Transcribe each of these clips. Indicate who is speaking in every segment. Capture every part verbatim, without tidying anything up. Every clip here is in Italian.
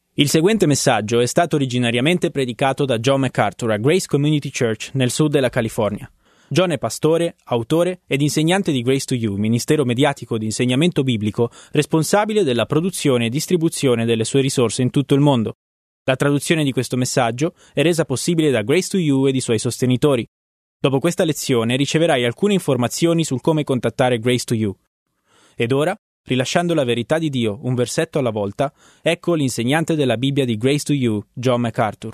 Speaker 1: Il seguente messaggio è stato originariamente predicato da John MacArthur a Grace Community Church nel sud della California. John è pastore, autore ed insegnante di Grace to You, ministero mediatico di insegnamento biblico responsabile della produzione e distribuzione delle sue risorse in tutto il mondo. La traduzione di questo messaggio è resa possibile da Grace to You ed i suoi sostenitori. Dopo questa lezione riceverai alcune informazioni sul come contattare Grace to You. Ed ora, rilasciando la verità di Dio un versetto alla volta, ecco l'insegnante della Bibbia di Grace to You, John MacArthur.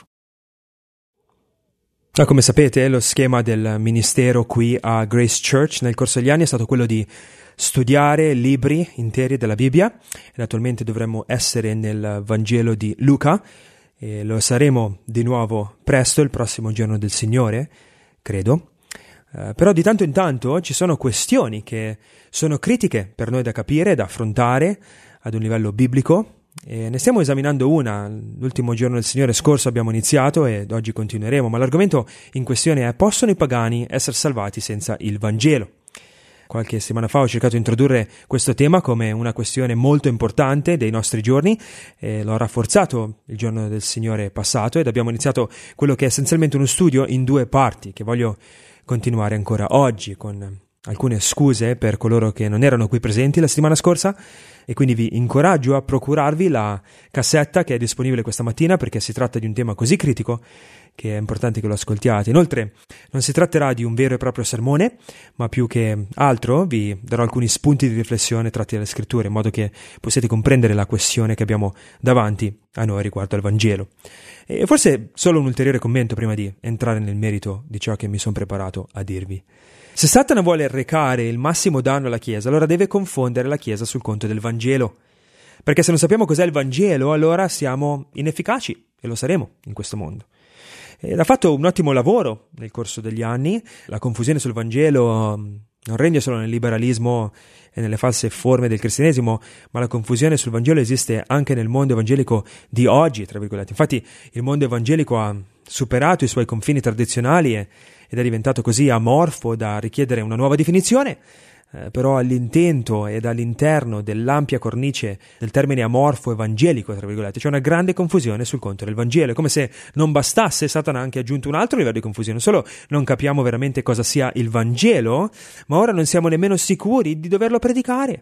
Speaker 2: Ah, come sapete, lo schema del ministero qui a Grace Church nel corso degli anni è stato quello di studiare libri interi della Bibbia ed attualmente dovremmo essere nel Vangelo di Luca e lo saremo di nuovo presto, il prossimo giorno del Signore, credo. Uh, però di tanto in tanto ci sono questioni che sono critiche per noi da capire, da affrontare ad un livello biblico e ne stiamo esaminando una. L'ultimo giorno del Signore scorso abbiamo iniziato ed oggi continueremo, ma l'argomento in questione è: possono i pagani essere salvati senza il Vangelo? Qualche settimana fa ho cercato di introdurre questo tema come una questione molto importante dei nostri giorni e l'ho rafforzato il giorno del Signore passato ed abbiamo iniziato quello che è essenzialmente uno studio in due parti che voglio continuare ancora oggi, con alcune scuse per coloro che non erano qui presenti la settimana scorsa, e quindi vi incoraggio a procurarvi la cassetta che è disponibile questa mattina, perché si tratta di un tema così critico che è importante che lo ascoltiate. Inoltre non si tratterà di un vero e proprio sermone, ma più che altro vi darò alcuni spunti di riflessione tratti dalle scritture, in modo che possiate comprendere la questione che abbiamo davanti a noi riguardo al Vangelo. E forse solo un ulteriore commento prima di entrare nel merito di ciò che mi sono preparato a dirvi. Se Satana vuole recare il massimo danno alla Chiesa, allora deve confondere la Chiesa sul conto del Vangelo. Perché se non sappiamo cos'è il Vangelo, allora siamo inefficaci, e lo saremo in questo mondo. Ed ha fatto un ottimo lavoro nel corso degli anni. La confusione sul Vangelo non regna solo nel liberalismo e nelle false forme del cristianesimo, ma la confusione sul Vangelo esiste anche nel mondo evangelico di oggi, tra virgolette. Infatti il mondo evangelico ha superato i suoi confini tradizionali e, ed è diventato così amorfo da richiedere una nuova definizione, eh, però all'intento ed all'interno dell'ampia cornice del termine amorfo evangelico, tra virgolette, c'è una grande confusione sul conto del Vangelo. È come se non bastasse, Satana ha anche aggiunto un altro livello di confusione. Non solo non capiamo veramente cosa sia il Vangelo, ma ora non siamo nemmeno sicuri di doverlo predicare.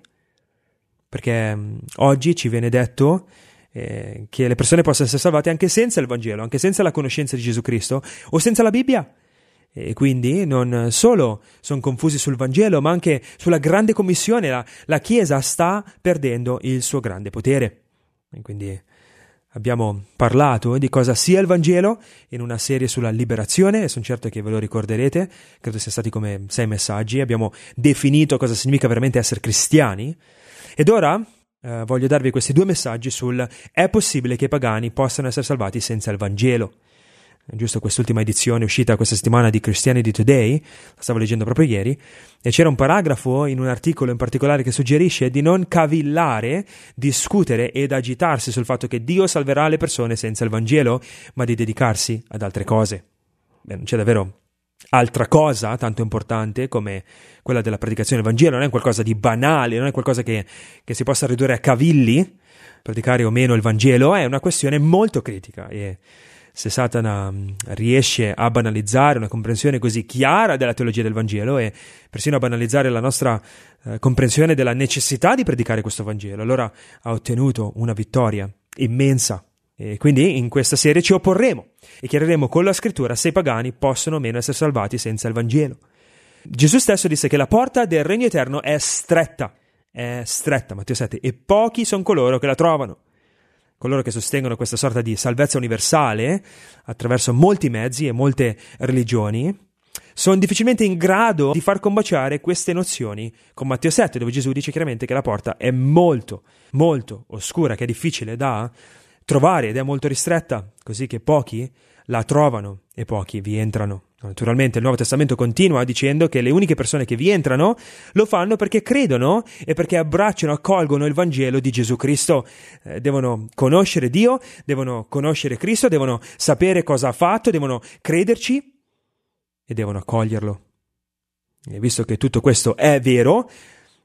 Speaker 2: Perché mh, oggi ci viene detto eh, che le persone possono essere salvate anche senza il Vangelo, anche senza la conoscenza di Gesù Cristo o senza la Bibbia. E quindi non solo sono confusi sul Vangelo, ma anche sulla grande commissione. La, la Chiesa sta perdendo il suo grande potere. E quindi abbiamo parlato di cosa sia il Vangelo in una serie sulla liberazione, e sono certo che ve lo ricorderete, credo sia stati come sei messaggi. Abbiamo definito cosa significa veramente essere cristiani, ed ora eh, voglio darvi questi due messaggi sul: è possibile che i pagani possano essere salvati senza il Vangelo. Giusto, quest'ultima edizione uscita questa settimana di Christianity Today, la stavo leggendo proprio ieri, e c'era un paragrafo in un articolo in particolare che suggerisce di non cavillare, discutere ed agitarsi sul fatto che Dio salverà le persone senza il Vangelo, ma di dedicarsi ad altre cose. Beh, non c'è davvero altra cosa tanto importante come quella della predicazione del Vangelo. Non è qualcosa di banale, non è qualcosa che, che si possa ridurre a cavilli. Predicare o meno il Vangelo è una questione molto critica, e se Satana riesce a banalizzare una comprensione così chiara della teologia del Vangelo e persino a banalizzare la nostra eh, comprensione della necessità di predicare questo Vangelo, allora ha ottenuto una vittoria immensa. E quindi in questa serie ci opporremo e chiariremo con la scrittura se i pagani possono o meno essere salvati senza il Vangelo. Gesù stesso disse che la porta del regno eterno è stretta, è stretta, Matteo sette, e pochi sono coloro che la trovano. Coloro che sostengono questa sorta di salvezza universale attraverso molti mezzi e molte religioni sono difficilmente in grado di far combaciare queste nozioni con Matteo sette, dove Gesù dice chiaramente che la porta è molto, molto oscura, che è difficile da trovare ed è molto ristretta, così che pochi la trovano e pochi vi entrano. Naturalmente il Nuovo Testamento continua dicendo che le uniche persone che vi entrano lo fanno perché credono e perché abbracciano, accolgono il Vangelo di Gesù Cristo. Eh, devono conoscere Dio, devono conoscere Cristo, devono sapere cosa ha fatto, devono crederci e devono accoglierlo. E visto che tutto questo è vero,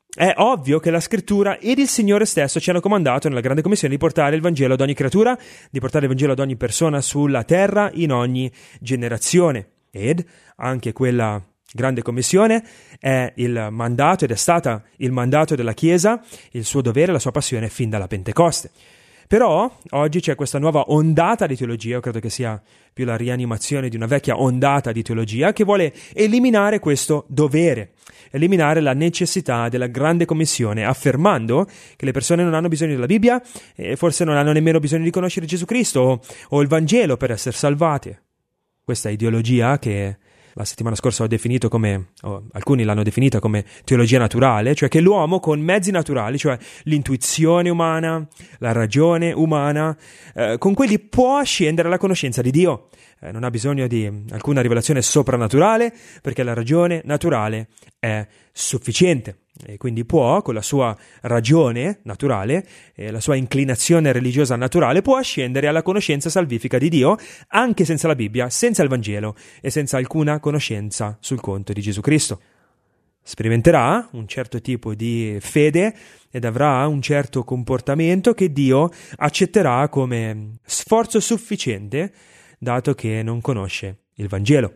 Speaker 2: È ovvio che la Scrittura ed il Signore stesso ci hanno comandato nella Grande Commissione di portare il Vangelo ad ogni creatura, di portare il Vangelo ad ogni persona sulla terra in ogni generazione. Ed anche quella Grande Commissione è il mandato ed è stata il mandato della Chiesa, il suo dovere, la sua passione fin dalla Pentecoste. Però oggi c'è questa nuova ondata di teologia, io credo che sia più la rianimazione di una vecchia ondata di teologia, che vuole eliminare questo dovere, eliminare la necessità della Grande Commissione, affermando che le persone non hanno bisogno della Bibbia e forse non hanno nemmeno bisogno di conoscere Gesù Cristo o, o il Vangelo per essere salvate. Questa ideologia che la settimana scorsa ho definito come, o alcuni l'hanno definita come teologia naturale, cioè che l'uomo con mezzi naturali, cioè l'intuizione umana, la ragione umana, eh, con quelli può scendere alla conoscenza di Dio. Eh, non ha bisogno di alcuna rivelazione soprannaturale perché la ragione naturale è sufficiente. E quindi può, con la sua ragione naturale e la sua inclinazione religiosa naturale, può ascendere alla conoscenza salvifica di Dio anche senza la Bibbia, senza il Vangelo e senza alcuna conoscenza sul conto di Gesù Cristo. Sperimenterà un certo tipo di fede ed avrà un certo comportamento che Dio accetterà come sforzo sufficiente, dato che non conosce il Vangelo.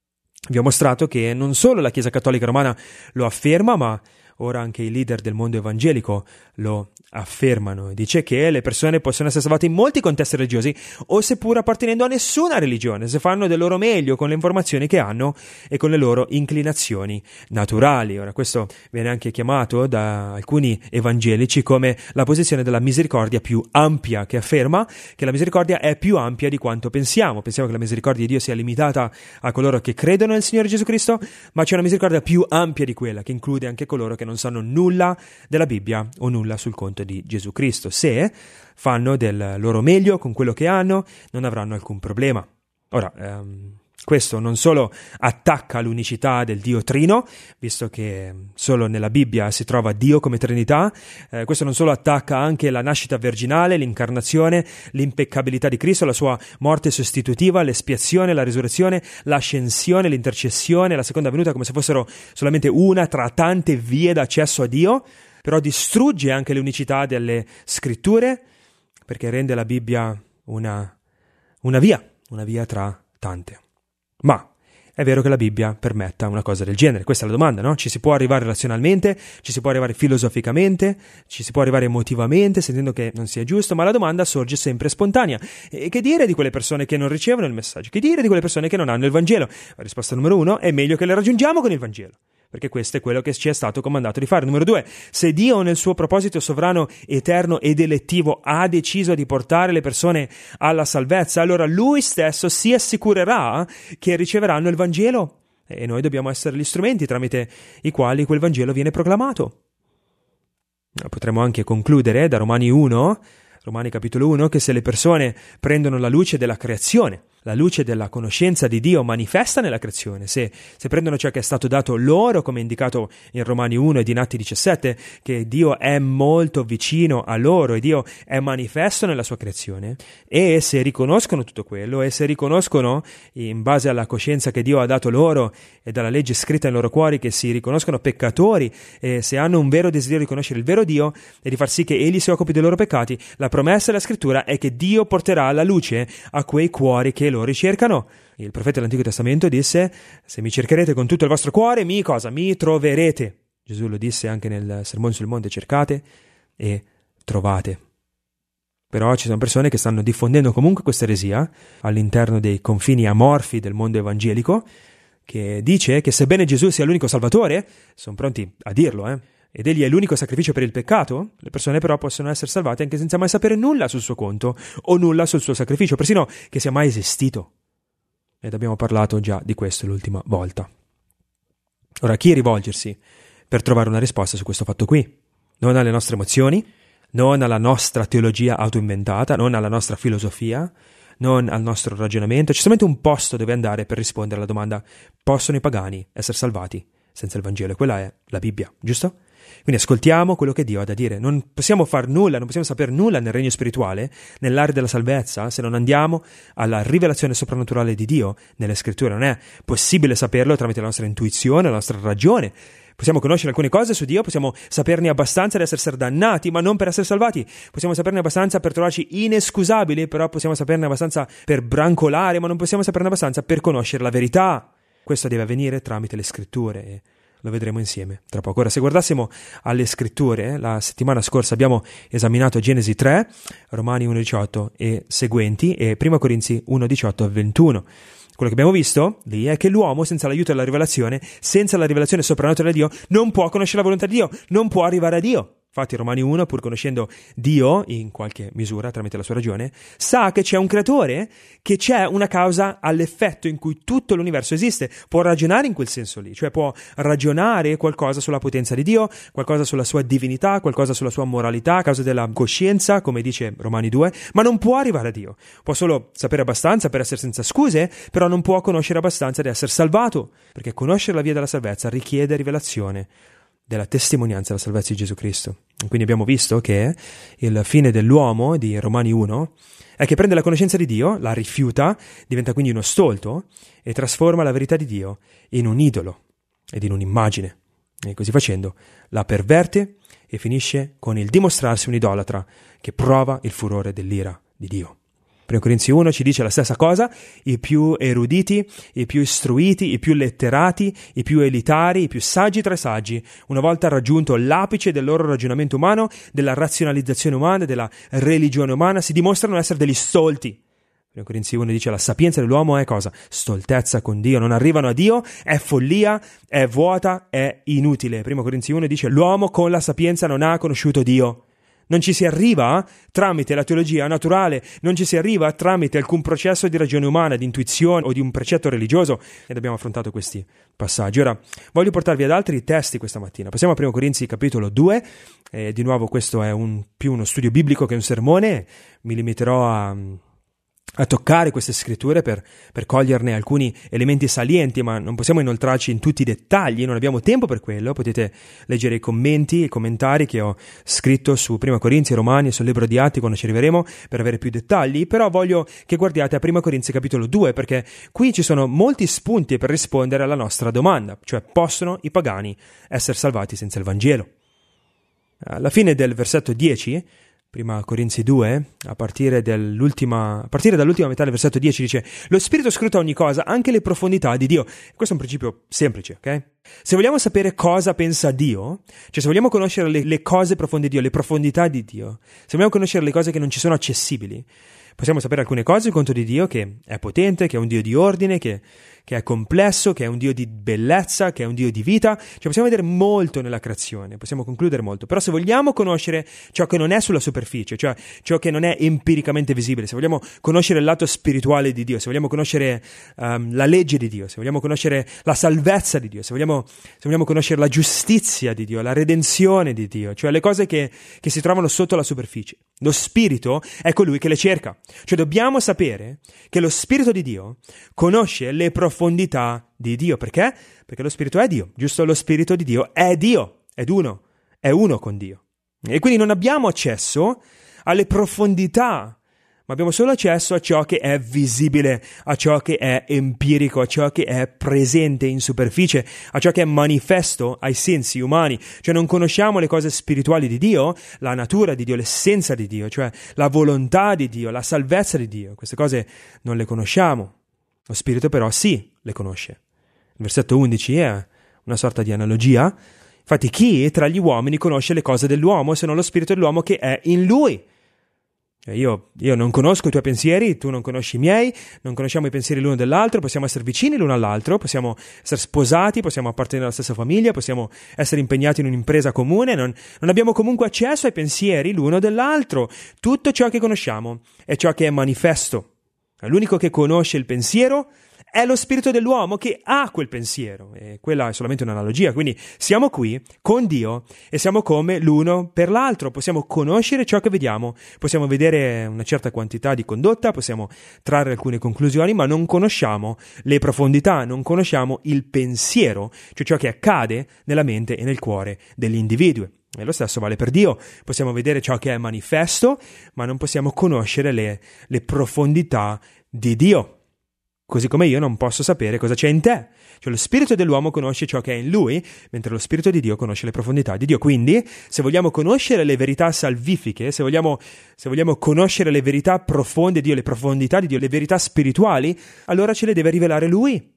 Speaker 2: Vi ho mostrato che non solo la Chiesa Cattolica Romana lo afferma, ma ora anche i leader del mondo evangelico lo affermano. Dice che le persone possono essere salvate in molti contesti religiosi o seppur appartenendo a nessuna religione, se fanno del loro meglio con le informazioni che hanno e con le loro inclinazioni naturali. Ora, questo viene anche chiamato da alcuni evangelici come la posizione della misericordia più ampia, che afferma che la misericordia è più ampia di quanto pensiamo. Pensiamo che la misericordia di Dio sia limitata a coloro che credono nel Signore Gesù Cristo, ma c'è una misericordia più ampia di quella, che include anche coloro che non sanno nulla della Bibbia o nulla sul conto di Gesù Cristo. Se fanno del loro meglio con quello che hanno, non avranno alcun problema. Ora, ehm, questo non solo attacca l'unicità del Dio Trino, visto che solo nella Bibbia si trova Dio come Trinità, eh, questo non solo attacca anche la nascita virginale, l'incarnazione, l'impeccabilità di Cristo, la sua morte sostitutiva, l'espiazione, la risurrezione, l'ascensione, l'intercessione, la seconda venuta, come se fossero solamente una tra tante vie d'accesso a Dio, però distrugge anche l'unicità delle scritture, perché rende la Bibbia una, una via, una via tra tante. Ma è vero che la Bibbia permetta una cosa del genere? Questa è la domanda, no? Ci si può arrivare razionalmente, ci si può arrivare filosoficamente, ci si può arrivare emotivamente, sentendo che non sia giusto, ma la domanda sorge sempre spontanea. E che dire di quelle persone che non ricevono il messaggio? Che dire di quelle persone che non hanno il Vangelo? La risposta numero uno è meglio che le raggiungiamo con il Vangelo, perché questo è quello che ci è stato comandato di fare. Numero due, se Dio nel suo proposito sovrano, eterno ed elettivo ha deciso di portare le persone alla salvezza, allora Lui stesso si assicurerà che riceveranno il Vangelo e noi dobbiamo essere gli strumenti tramite i quali quel Vangelo viene proclamato. Potremmo anche concludere da Romani uno, Romani capitolo uno, che se le persone prendono la luce della creazione, la luce della conoscenza di Dio manifesta nella creazione, se, se prendono ciò che è stato dato loro, come indicato in Romani uno ed in Atti diciassette, che Dio è molto vicino a loro e Dio è manifesto nella sua creazione, e se riconoscono tutto quello, e se riconoscono, in base alla coscienza che Dio ha dato loro e dalla legge scritta nei loro cuori, che si riconoscono peccatori, e se hanno un vero desiderio di conoscere il vero Dio e di far sì che Egli si occupi dei loro peccati, la promessa della Scrittura è che Dio porterà la luce a quei cuori che lo ricercano. Il profeta dell'Antico Testamento disse: se mi cercherete con tutto il vostro cuore, mi cosa? Mi troverete. Gesù lo disse anche nel Sermone sul Monte: cercate e trovate. Però ci sono persone che stanno diffondendo comunque questa eresia all'interno dei confini amorfi del mondo evangelico, che dice che sebbene Gesù sia l'unico Salvatore, sono pronti a dirlo, eh, ed egli è l'unico sacrificio per il peccato, le persone però possono essere salvate anche senza mai sapere nulla sul suo conto o nulla sul suo sacrificio, persino che sia mai esistito. Ed abbiamo parlato già di questo l'ultima volta. Ora, a chi rivolgersi per trovare una risposta su questo fatto qui? Non alle nostre emozioni, non alla nostra teologia autoinventata, non alla nostra filosofia, non al nostro ragionamento. C'è solamente un posto dove andare per rispondere alla domanda: possono i pagani essere salvati senza il Vangelo? E quella è la Bibbia, giusto? Quindi ascoltiamo quello che Dio ha da dire. Non possiamo far nulla, non possiamo sapere nulla nel regno spirituale, nell'area della salvezza, se non andiamo alla rivelazione soprannaturale di Dio nelle scritture. Non è possibile saperlo tramite la nostra intuizione, la nostra ragione. Possiamo conoscere alcune cose su Dio, possiamo saperne abbastanza per essere dannati, ma non per essere salvati. Possiamo saperne abbastanza per trovarci inescusabili, però possiamo saperne abbastanza per brancolare, ma non possiamo saperne abbastanza per conoscere la verità. Questo deve avvenire tramite le scritture e lo vedremo insieme tra poco. Ora, se guardassimo alle scritture, la settimana scorsa abbiamo esaminato Genesi tre, Romani uno diciotto e seguenti, e prima Corinzi uno diciotto e ventuno. Quello che abbiamo visto lì è che l'uomo, senza l'aiuto della rivelazione, senza la rivelazione soprannaturale di Dio, non può conoscere la volontà di Dio, non può arrivare a Dio. Infatti Romani uno, pur conoscendo Dio in qualche misura tramite la sua ragione, sa che c'è un creatore, che c'è una causa all'effetto in cui tutto l'universo esiste. Può ragionare in quel senso lì, cioè può ragionare qualcosa sulla potenza di Dio, qualcosa sulla sua divinità, qualcosa sulla sua moralità a causa della coscienza, come dice Romani due, ma non può arrivare a Dio. Può solo sapere abbastanza per essere senza scuse, però non può conoscere abbastanza di essere salvato, perché conoscere la via della salvezza richiede rivelazione della testimonianza della salvezza di Gesù Cristo. Quindi abbiamo visto che il fine dell'uomo di Romani uno è che prende la conoscenza di Dio, la rifiuta, diventa quindi uno stolto e trasforma la verità di Dio in un idolo ed in un'immagine. E così facendo la perverte e finisce con il dimostrarsi un idolatra che prova il furore dell'ira di Dio. primo Corinzi uno ci dice la stessa cosa: i più eruditi, i più istruiti, i più letterati, i più elitari, i più saggi tra i saggi, una volta raggiunto l'apice del loro ragionamento umano, della razionalizzazione umana, della religione umana, si dimostrano essere degli stolti. primo Corinzi uno dice la sapienza dell'uomo è cosa? Stoltezza con Dio, non arrivano a Dio, è follia, è vuota, è inutile. primo Corinzi uno dice l'uomo con la sapienza non ha conosciuto Dio. Non ci si arriva tramite la teologia naturale, non ci si arriva tramite alcun processo di ragione umana, di intuizione o di un precetto religioso, ed abbiamo affrontato questi passaggi. Ora, voglio portarvi ad altri testi questa mattina. Passiamo a primo Corinzi capitolo due, e di nuovo questo è un, più uno studio biblico che un sermone. Mi limiterò a... a toccare queste scritture per, per coglierne alcuni elementi salienti, ma non possiamo inoltrarci in tutti i dettagli, non abbiamo tempo per quello. Potete leggere i commenti, i commentari che ho scritto su primo Corinzi, Romani e sul libro di Atti quando ci arriveremo per avere più dettagli, però voglio che guardiate a primo Corinzi capitolo due, perché qui ci sono molti spunti per rispondere alla nostra domanda, cioè possono i pagani essere salvati senza il Vangelo? Alla fine del versetto dieci, primo Corinzi due, a partire, dell'ultima, a partire dall'ultima metà del versetto dieci, dice: lo Spirito scruta ogni cosa, anche le profondità di Dio. Questo è un principio semplice, ok? Se vogliamo sapere cosa pensa Dio, cioè se vogliamo conoscere le, le cose profonde di Dio, le profondità di Dio, se vogliamo conoscere le cose che non ci sono accessibili, possiamo sapere alcune cose sul conto di Dio, che è potente, che è un Dio di ordine, che, che è complesso, che è un Dio di bellezza, che è un Dio di vita. Cioè possiamo vedere molto nella creazione, possiamo concludere molto. Però se vogliamo conoscere ciò che non è sulla superficie, cioè ciò che non è empiricamente visibile, se vogliamo conoscere il lato spirituale di Dio, se vogliamo conoscere um, la legge di Dio, se vogliamo conoscere la salvezza di Dio, se vogliamo, se vogliamo conoscere la giustizia di Dio, la redenzione di Dio, cioè le cose che, che si trovano sotto la superficie, lo Spirito è colui che le cerca. Cioè dobbiamo sapere che lo Spirito di Dio conosce le profondità di Dio. Perché? Perché lo Spirito è Dio, giusto? Lo Spirito di Dio è Dio, è uno, è uno con Dio. E quindi non abbiamo accesso alle profondità, ma abbiamo solo accesso a ciò che è visibile, a ciò che è empirico, a ciò che è presente in superficie, a ciò che è manifesto ai sensi umani. Cioè non conosciamo le cose spirituali di Dio, la natura di Dio, l'essenza di Dio, cioè la volontà di Dio, la salvezza di Dio. Queste cose non le conosciamo. Lo Spirito però sì, le conosce. Il versetto undici è una sorta di analogia. Infatti chi tra gli uomini conosce le cose dell'uomo se non lo Spirito dell'uomo che è in lui? Io, io non conosco i tuoi pensieri, tu non conosci i miei, non conosciamo i pensieri l'uno dell'altro, possiamo essere vicini l'uno all'altro, possiamo essere sposati, possiamo appartenere alla stessa famiglia, possiamo essere impegnati in un'impresa comune, non, non abbiamo comunque accesso ai pensieri l'uno dell'altro. Tutto ciò che conosciamo è ciò che è manifesto. L'unico che conosce il pensiero è lo spirito dell'uomo che ha quel pensiero, e quella è solamente un'analogia. Quindi siamo qui con Dio e siamo come l'uno per l'altro, possiamo conoscere ciò che vediamo, possiamo vedere una certa quantità di condotta, possiamo trarre alcune conclusioni, ma non conosciamo le profondità, non conosciamo il pensiero, cioè ciò che accade nella mente e nel cuore degli individui. E lo stesso vale per Dio. Possiamo vedere ciò che è manifesto, ma non possiamo conoscere le, le profondità di Dio. così come io non posso sapere cosa c'è in te. Cioè lo spirito dell'uomo conosce ciò che è in lui, mentre lo spirito di Dio conosce le profondità di Dio. Quindi, se vogliamo conoscere le verità salvifiche, se vogliamo, se vogliamo conoscere le verità profonde di Dio, le profondità di Dio, le verità spirituali, allora ce le deve rivelare Lui.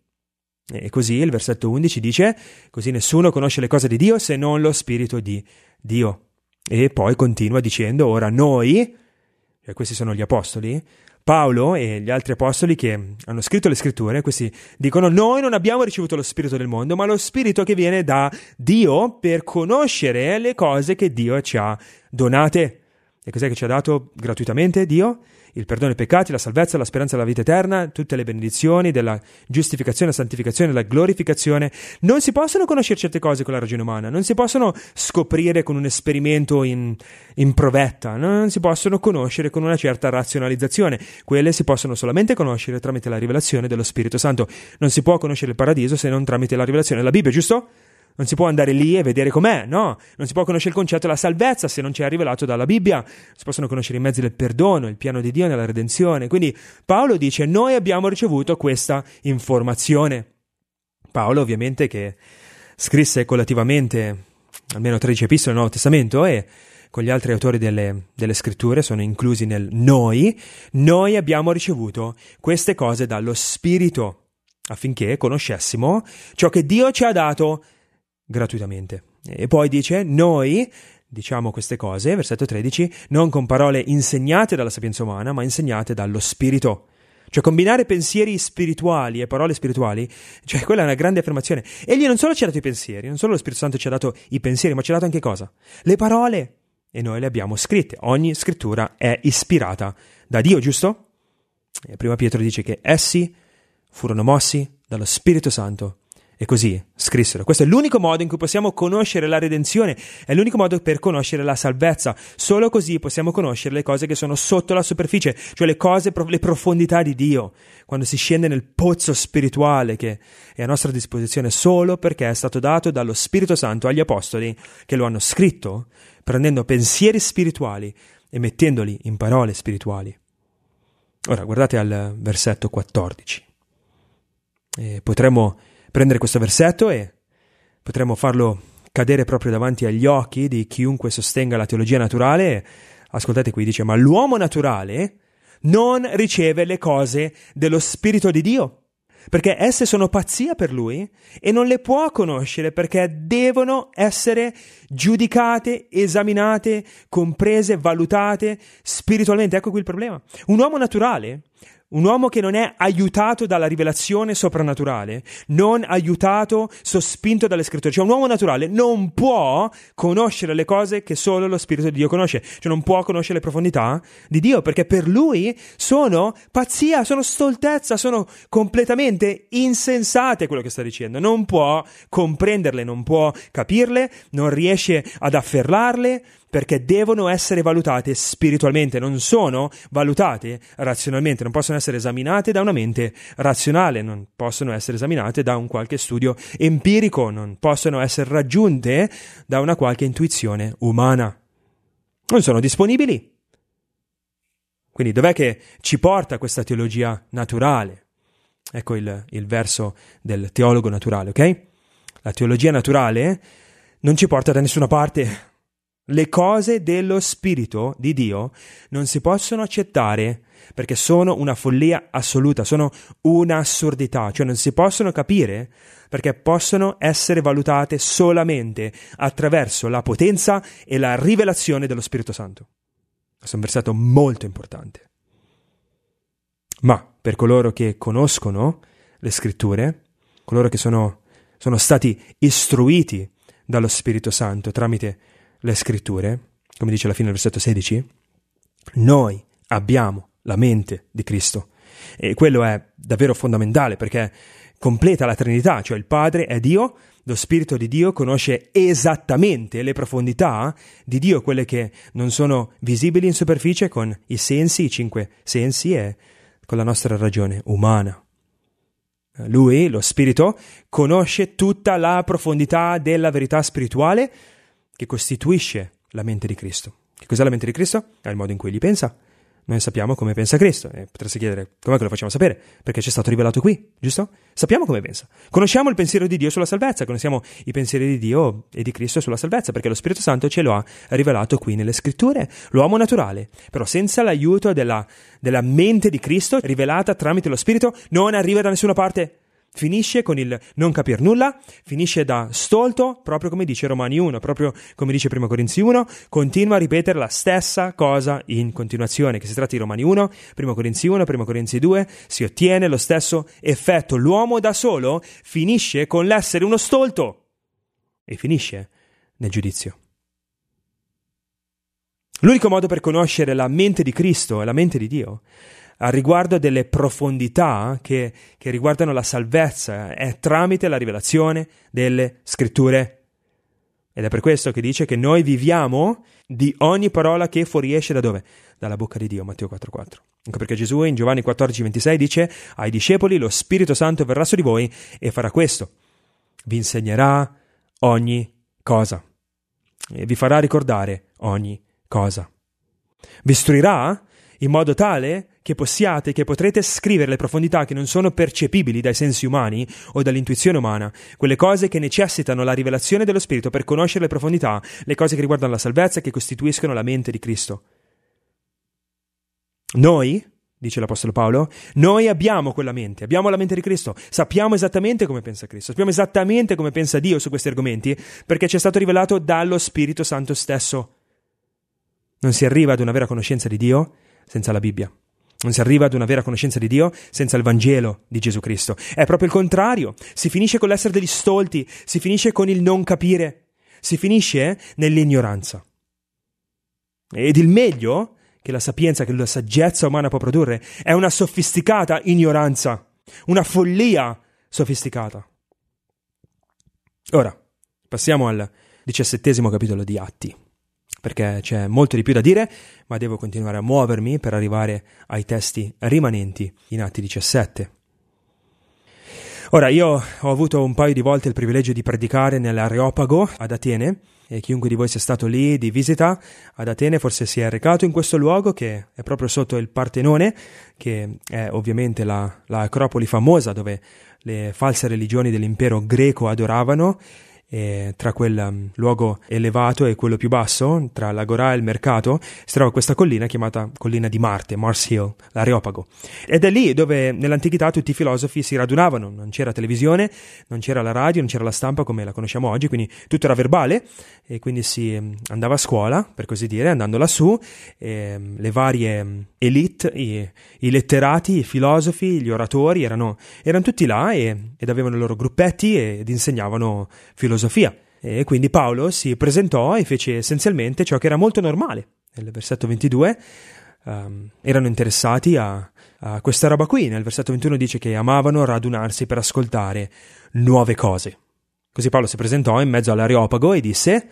Speaker 2: E così il versetto undici dice: così nessuno conosce le cose di Dio se non lo spirito di Dio. E poi continua dicendo: ora noi, e questi sono gli apostoli, Paolo e gli altri apostoli che hanno scritto le scritture, questi dicono: noi non abbiamo ricevuto lo spirito del mondo, ma lo spirito che viene da Dio per conoscere le cose che Dio ci ha donate. E cos'è che ci ha dato gratuitamente Dio? Il perdono dei peccati, la salvezza, la speranza della vita eterna, tutte le benedizioni della giustificazione, la santificazione, la glorificazione. Non si possono conoscere certe cose con la ragione umana, non si possono scoprire con un esperimento in, in provetta, non si possono conoscere con una certa razionalizzazione. Quelle si possono solamente conoscere tramite la rivelazione dello Spirito Santo. Non si può conoscere il paradiso se non tramite la rivelazione della Bibbia, giusto? Non si può andare lì e vedere com'è, no? Non si può conoscere il concetto della salvezza se non ci è rivelato dalla Bibbia. Non si possono conoscere i mezzi del perdono, il piano di Dio nella redenzione. Quindi Paolo dice: noi abbiamo ricevuto questa informazione. Paolo, ovviamente, che scrisse collettivamente almeno tredici epistole nel Nuovo Testamento e con gli altri autori delle, delle scritture sono inclusi nel noi, noi abbiamo ricevuto queste cose dallo Spirito affinché conoscessimo ciò che Dio ci ha dato gratuitamente. E poi dice: noi diciamo queste cose, versetto tredici, non con parole insegnate dalla sapienza umana, ma insegnate dallo Spirito. Cioè combinare pensieri spirituali e parole spirituali, cioè quella è una grande affermazione. Egli non solo ci ha dato i pensieri, non solo lo Spirito Santo ci ha dato i pensieri, ma ci ha dato anche cosa? Le parole. E noi le abbiamo scritte. Ogni scrittura è ispirata da Dio, giusto? E prima Pietro dice che essi furono mossi dallo Spirito Santo e così scrissero. Questo è l'unico modo in cui possiamo conoscere la redenzione, è l'unico modo per conoscere la salvezza. Solo così possiamo conoscere le cose che sono sotto la superficie, cioè le cose, le profondità di Dio, quando si scende nel pozzo spirituale che è a nostra disposizione solo perché è stato dato dallo Spirito Santo agli apostoli che lo hanno scritto, prendendo pensieri spirituali e mettendoli in parole spirituali. Ora guardate al versetto quattordici. E potremmo prendere questo versetto e potremmo farlo cadere proprio davanti agli occhi di chiunque sostenga la teologia naturale. Ascoltate qui, dice: ma l'uomo naturale non riceve le cose dello Spirito di Dio, perché esse sono pazzia per lui e non le può conoscere perché devono essere giudicate, esaminate, comprese, valutate spiritualmente. Ecco qui il problema. Un uomo naturale, un uomo che non è aiutato dalla rivelazione soprannaturale, non aiutato, sospinto dalle scritture, cioè un uomo naturale non può conoscere le cose che solo lo Spirito di Dio conosce, cioè non può conoscere le profondità di Dio, perché per lui sono pazzia, sono stoltezza, sono completamente insensate quello che sta dicendo, non può comprenderle, non può capirle, non riesce ad afferrarle, perché devono essere valutate spiritualmente, non sono valutate razionalmente, non possono essere esaminate da una mente razionale, non possono essere esaminate da un qualche studio empirico, non possono essere raggiunte da una qualche intuizione umana. Non sono disponibili. Quindi dov'è che ci porta questa teologia naturale? Ecco il, il verso del teologo naturale, ok? La teologia naturale non ci porta da nessuna parte. Le cose dello Spirito di Dio non si possono accettare perché sono una follia assoluta, sono un'assurdità, cioè non si possono capire perché possono essere valutate solamente attraverso la potenza e la rivelazione dello Spirito Santo. Questo è un versetto molto importante. Ma per coloro che conoscono le Scritture, coloro che sono, sono stati istruiti dallo Spirito Santo tramite le Scritture, come dice alla fine del versetto sedici, noi abbiamo la mente di Cristo. E quello è davvero fondamentale perché completa la Trinità, cioè il Padre è Dio, lo Spirito di Dio conosce esattamente le profondità di Dio, quelle che non sono visibili in superficie con i sensi, i cinque sensi e con la nostra ragione umana. Lui, lo Spirito, conosce tutta la profondità della verità spirituale che costituisce la mente di Cristo. Che cos'è la mente di Cristo? È il modo in cui egli pensa, noi sappiamo come pensa Cristo. E potreste chiedere, com'è che lo facciamo sapere? Perché ci è stato rivelato qui, giusto? Sappiamo come pensa. Conosciamo il pensiero di Dio sulla salvezza, conosciamo i pensieri di Dio e di Cristo sulla salvezza, perché lo Spirito Santo ce lo ha rivelato qui nelle Scritture. L'uomo naturale, però senza l'aiuto della, della mente di Cristo, rivelata tramite lo Spirito, non arriva da nessuna parte. Finisce con il non capir nulla, finisce da stolto, proprio come dice Romani uno, proprio come dice Primo Corinzi uno, continua a ripetere la stessa cosa in continuazione, che si tratti di Romani uno, Primo Corinzi uno, Primo Corinzi due, si ottiene lo stesso effetto. L'uomo da solo finisce con l'essere uno stolto e finisce nel giudizio. L'unico modo per conoscere la mente di Cristo e la mente di Dio a riguardo delle profondità che, che riguardano la salvezza è tramite la rivelazione delle Scritture. Ed è per questo che dice che noi viviamo di ogni parola che fuoriesce da dove? Dalla bocca di Dio, Matteo quattro virgola quattro. Ecco perché Gesù in Giovanni quattordici ventisei dice ai discepoli: lo Spirito Santo verrà su di voi e farà questo, vi insegnerà ogni cosa e vi farà ricordare ogni cosa. Vi istruirà in modo tale che possiate, che potrete scrivere le profondità che non sono percepibili dai sensi umani o dall'intuizione umana, quelle cose che necessitano la rivelazione dello Spirito per conoscere le profondità, le cose che riguardano la salvezza e che costituiscono la mente di Cristo. Noi, dice l'Apostolo Paolo, noi abbiamo quella mente, abbiamo la mente di Cristo, sappiamo esattamente come pensa Cristo, sappiamo esattamente come pensa Dio su questi argomenti, perché ci è stato rivelato dallo Spirito Santo stesso. Non si arriva ad una vera conoscenza di Dio senza la Bibbia. Non si arriva ad una vera conoscenza di Dio senza il Vangelo di Gesù Cristo. È proprio il contrario. Si finisce con l'essere degli stolti, si finisce con il non capire, si finisce nell'ignoranza. Ed il meglio che la sapienza, che la saggezza umana può produrre, è una sofisticata ignoranza, una follia sofisticata. Ora, passiamo al diciassettesimo capitolo di Atti, perché c'è molto di più da dire, ma devo continuare a muovermi per arrivare ai testi rimanenti in Atti diciassette. Ora, io ho avuto un paio di volte il privilegio di predicare nell'Areopago ad Atene, e chiunque di voi sia stato lì di visita ad Atene forse si è recato in questo luogo che è proprio sotto il Partenone, che è ovviamente la, la acropoli famosa dove le false religioni dell'impero greco adoravano. E tra quel um, luogo elevato e quello più basso, tra l'Agorà e il mercato, si trova questa collina chiamata collina di Marte, Mars Hill, l'Areopago. Ed è lì dove nell'antichità tutti i filosofi si radunavano. Non c'era televisione, non c'era la radio, non c'era la stampa come la conosciamo oggi, quindi tutto era verbale e quindi si um, andava a scuola, per così dire, andando lassù, e, um, le varie um, elite, i, i letterati, i filosofi, gli oratori erano, erano tutti là e, ed avevano i loro gruppetti ed insegnavano filosofia. E quindi Paolo si presentò e fece essenzialmente ciò che era molto normale. Nel versetto ventidue um, erano interessati a, a questa roba qui. Nel versetto ventuno dice che amavano radunarsi per ascoltare nuove cose. Così Paolo si presentò in mezzo all'Areopago e disse: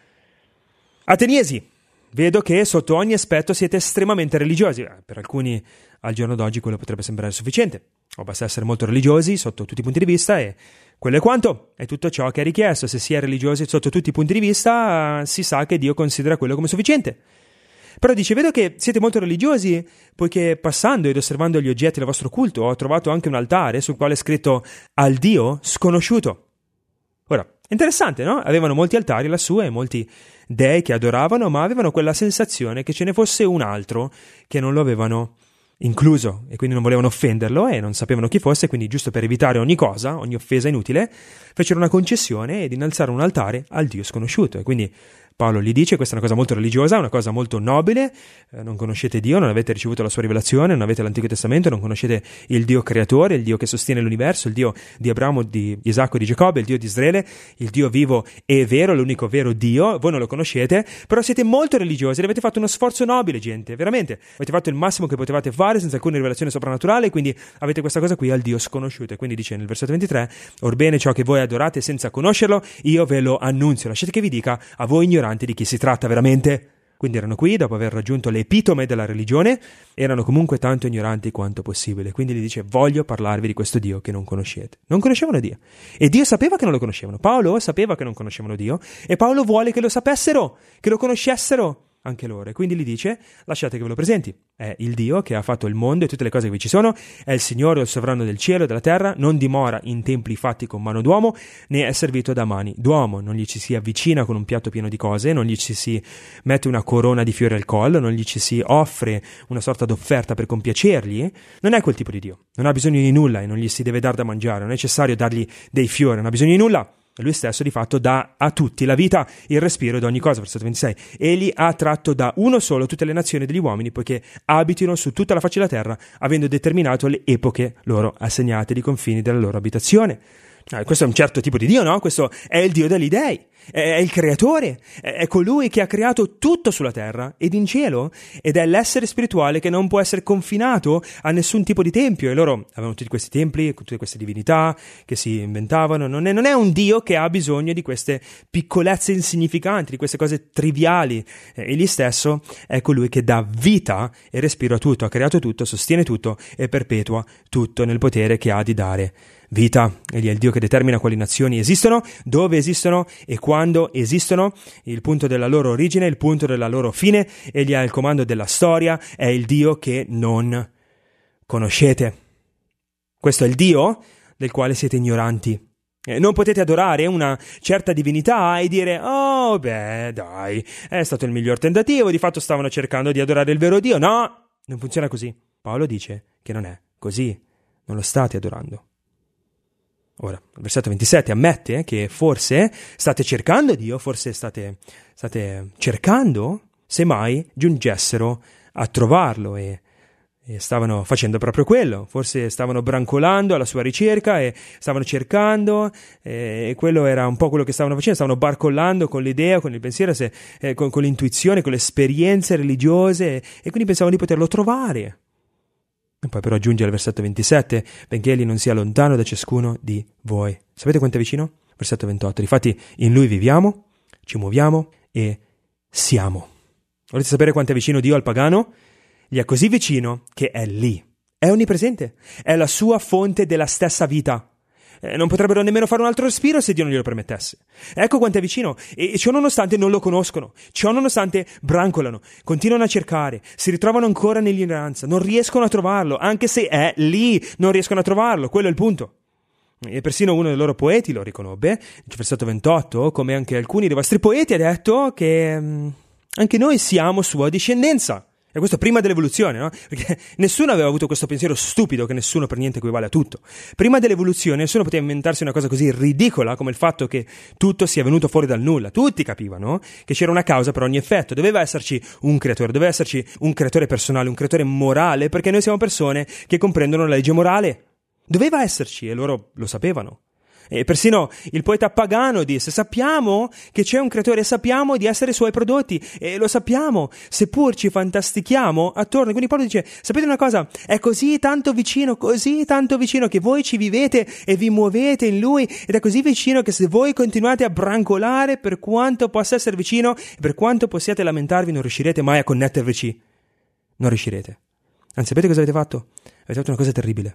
Speaker 2: Ateniesi, vedo che sotto ogni aspetto siete estremamente religiosi. Per alcuni al giorno d'oggi quello potrebbe sembrare sufficiente. O basta essere molto religiosi sotto tutti i punti di vista e quello è quanto, è tutto ciò che è richiesto. Se si è religiosi sotto tutti i punti di vista, si sa che Dio considera quello come sufficiente. Però dice, vedo che siete molto religiosi, poiché passando ed osservando gli oggetti del vostro culto ho trovato anche un altare sul quale è scritto al Dio sconosciuto. Ora, interessante, no? Avevano molti altari lassù e molti dei che adoravano, ma avevano quella sensazione che ce ne fosse un altro che non lo avevano incluso e quindi non volevano offenderlo e non sapevano chi fosse, quindi giusto per evitare ogni cosa, ogni offesa inutile, fecero una concessione ed innalzarono un altare al Dio sconosciuto. E quindi Paolo gli dice, questa è una cosa molto religiosa, una cosa molto nobile, eh, non conoscete Dio, non avete ricevuto la sua rivelazione, non avete l'Antico Testamento, non conoscete il Dio creatore, il Dio che sostiene l'universo, il Dio di Abramo, di Isacco e di Giacobbe, il Dio di Israele, il Dio vivo e vero, l'unico vero Dio. Voi non lo conoscete, però siete molto religiosi ed avete fatto uno sforzo nobile, gente, veramente. Avete fatto il massimo che potevate fare senza alcuna rivelazione soprannaturale, quindi avete questa cosa qui al Dio sconosciuto. E quindi dice nel versetto ventitré, orbene ciò che voi adorate senza conoscerlo, io ve lo annunzio. Lasciate che vi dica a voi ignoranti di chi si tratta veramente. Quindi erano qui dopo aver raggiunto l'epitome della religione, erano comunque tanto ignoranti quanto possibile. Quindi gli dice, voglio parlarvi di questo Dio che non conoscete. Non conoscevano Dio e Dio sapeva che non lo conoscevano. Paolo sapeva che non conoscevano Dio e Paolo vuole che lo sapessero, che lo conoscessero. anche loro. E quindi gli dice, lasciate che ve lo presenti. È il Dio che ha fatto il mondo e tutte le cose che vi ci sono, è il Signore, il sovrano del cielo e della terra, non dimora in templi fatti con mano d'uomo, né è servito da mani d'uomo, non gli ci si avvicina con un piatto pieno di cose, non gli ci si mette una corona di fiori al collo, non gli ci si offre una sorta d'offerta per compiacergli. Non è quel tipo di Dio, non ha bisogno di nulla e non gli si deve dar da mangiare, non è necessario dargli dei fiori, non ha bisogno di nulla. Lui stesso di fatto dà a tutti la vita, il respiro di ogni cosa, versetto ventisei. Egli ha tratto da uno solo tutte le nazioni degli uomini, poiché abitino su tutta la faccia della terra, avendo determinato le epoche loro assegnate di confini della loro abitazione. Eh, questo è un certo tipo di Dio, no? Questo è il Dio degli dei, è, è il creatore, è, è colui che ha creato tutto sulla terra ed in cielo, ed è l'essere spirituale che non può essere confinato a nessun tipo di tempio. E loro avevano tutti questi templi, tutte queste divinità che si inventavano. Non è, non è un Dio che ha bisogno di queste piccolezze insignificanti, di queste cose triviali. Eh, egli stesso è colui che dà vita e respiro a tutto, ha creato tutto, sostiene tutto e perpetua tutto nel potere che ha di dare vita. Egli è il Dio che determina quali nazioni esistono, dove esistono e quando esistono, il punto della loro origine, il punto della loro fine. Egli ha il comando della storia, è il Dio che non conoscete. Questo è il Dio del quale siete ignoranti. Eh, non potete adorare una certa divinità e dire, oh beh dai, è stato il miglior tentativo, di fatto stavano cercando di adorare il vero Dio. No, non funziona così. Paolo dice che non è così, non lo state adorando. Ora, il versetto ventisette ammette che forse state cercando Dio, forse state, state cercando, semmai giungessero a trovarlo e, e stavano facendo proprio quello. Forse stavano brancolando alla sua ricerca e stavano cercando, e quello era un po' quello che stavano facendo, stavano barcollando con l'idea, con il pensiero, se, eh, con, con l'intuizione, con le esperienze religiose, e, e quindi pensavano di poterlo trovare. E poi però aggiunge al versetto ventisette, benché egli non sia lontano da ciascuno di voi. Sapete quanto è vicino? Versetto ventotto, difatti in lui viviamo, ci muoviamo e siamo. Volete sapere quanto è vicino Dio al pagano? Gli è così vicino che è lì, è onnipresente, è la sua fonte della stessa vita. Eh, non potrebbero nemmeno fare un altro respiro se Dio non glielo permettesse. Ecco quanto è vicino, e ciò nonostante non lo conoscono, ciò nonostante brancolano, continuano a cercare, si ritrovano ancora nell'ignoranza, non riescono a trovarlo, anche se è lì, non riescono a trovarlo, quello è il punto. E persino uno dei loro poeti lo riconobbe, versetto ventotto, come anche alcuni dei vostri poeti, ha detto che mh, anche noi siamo sua discendenza. E questo prima dell'evoluzione, no? Perché nessuno aveva avuto questo pensiero stupido che nessuno per niente equivale a tutto. Prima dell'evoluzione nessuno poteva inventarsi una cosa così ridicola come il fatto che tutto sia venuto fuori dal nulla. Tutti capivano che c'era una causa per ogni effetto. Doveva esserci un creatore, doveva esserci un creatore personale, un creatore morale, perché noi siamo persone che comprendono la legge morale. Doveva esserci e loro lo sapevano. E persino il poeta pagano disse, sappiamo che c'è un creatore, sappiamo di essere suoi prodotti, e lo sappiamo, seppur ci fantastichiamo attorno. Quindi Paolo dice, sapete una cosa, è così tanto vicino, così tanto vicino che voi ci vivete e vi muovete in lui, ed è così vicino che se voi continuate a brancolare, per quanto possa essere vicino e per quanto possiate lamentarvi, non riuscirete mai a connettervici. Non riuscirete. Anzi, sapete cosa avete fatto? Avete fatto una cosa terribile.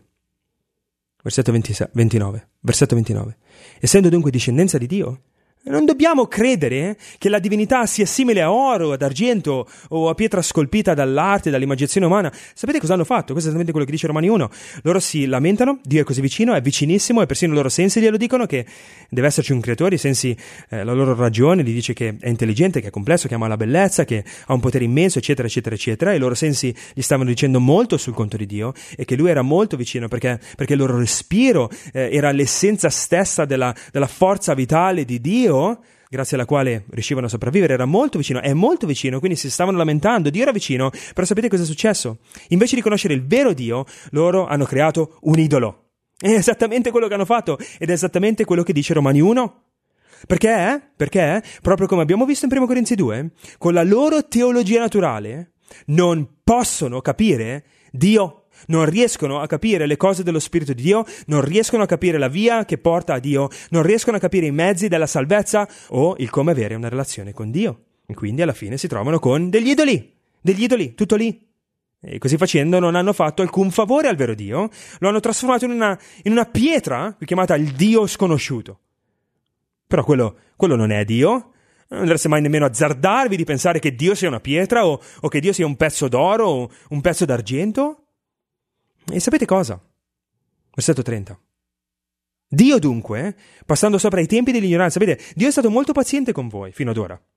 Speaker 2: Versetto ventisei, ventinove. Versetto ventinove. Essendo dunque discendenza di Dio, non dobbiamo credere che la divinità sia simile a oro, ad argento o a pietra scolpita dall'arte, dall'immaginazione umana. Sapete cosa hanno fatto? Questo è esattamente quello che dice Romani uno. Loro si lamentano, Dio è così vicino, è vicinissimo, e persino i loro sensi glielo dicono che deve esserci un creatore. I sensi, eh, la loro ragione gli dice che è intelligente, che è complesso, che ama la bellezza, che ha un potere immenso, eccetera, eccetera, eccetera. I loro sensi gli stavano dicendo molto sul conto di Dio e che lui era molto vicino perché, perché il loro respiro eh, era l'essenza stessa della, della forza vitale di Dio, grazie alla quale riuscivano a sopravvivere. Era molto vicino, è molto vicino, quindi si stavano lamentando, Dio era vicino, però sapete cosa è successo? Invece di conoscere il vero Dio, loro hanno creato un idolo. È esattamente quello che hanno fatto, ed è esattamente quello che dice Romani uno. Perché? Perché, proprio come abbiamo visto in primo Corinzi due, con la loro teologia naturale non possono capire Dio. Non riescono a capire le cose dello Spirito di Dio, non riescono a capire la via che porta a Dio, non riescono a capire i mezzi della salvezza o il come avere una relazione con Dio. E quindi alla fine si trovano con degli idoli, degli idoli, tutto lì. E così facendo non hanno fatto alcun favore al vero Dio, lo hanno trasformato in una, in una pietra chiamata il Dio sconosciuto. Però quello, quello non è Dio, Non andreste mai nemmeno azzardarvi di pensare che Dio sia una pietra o, o che Dio sia un pezzo d'oro o un pezzo d'argento? E sapete cosa? Versetto trenta. Dio dunque, passando sopra i tempi dell'ignoranza, sapete, Dio è stato molto paziente con voi fino ad ora.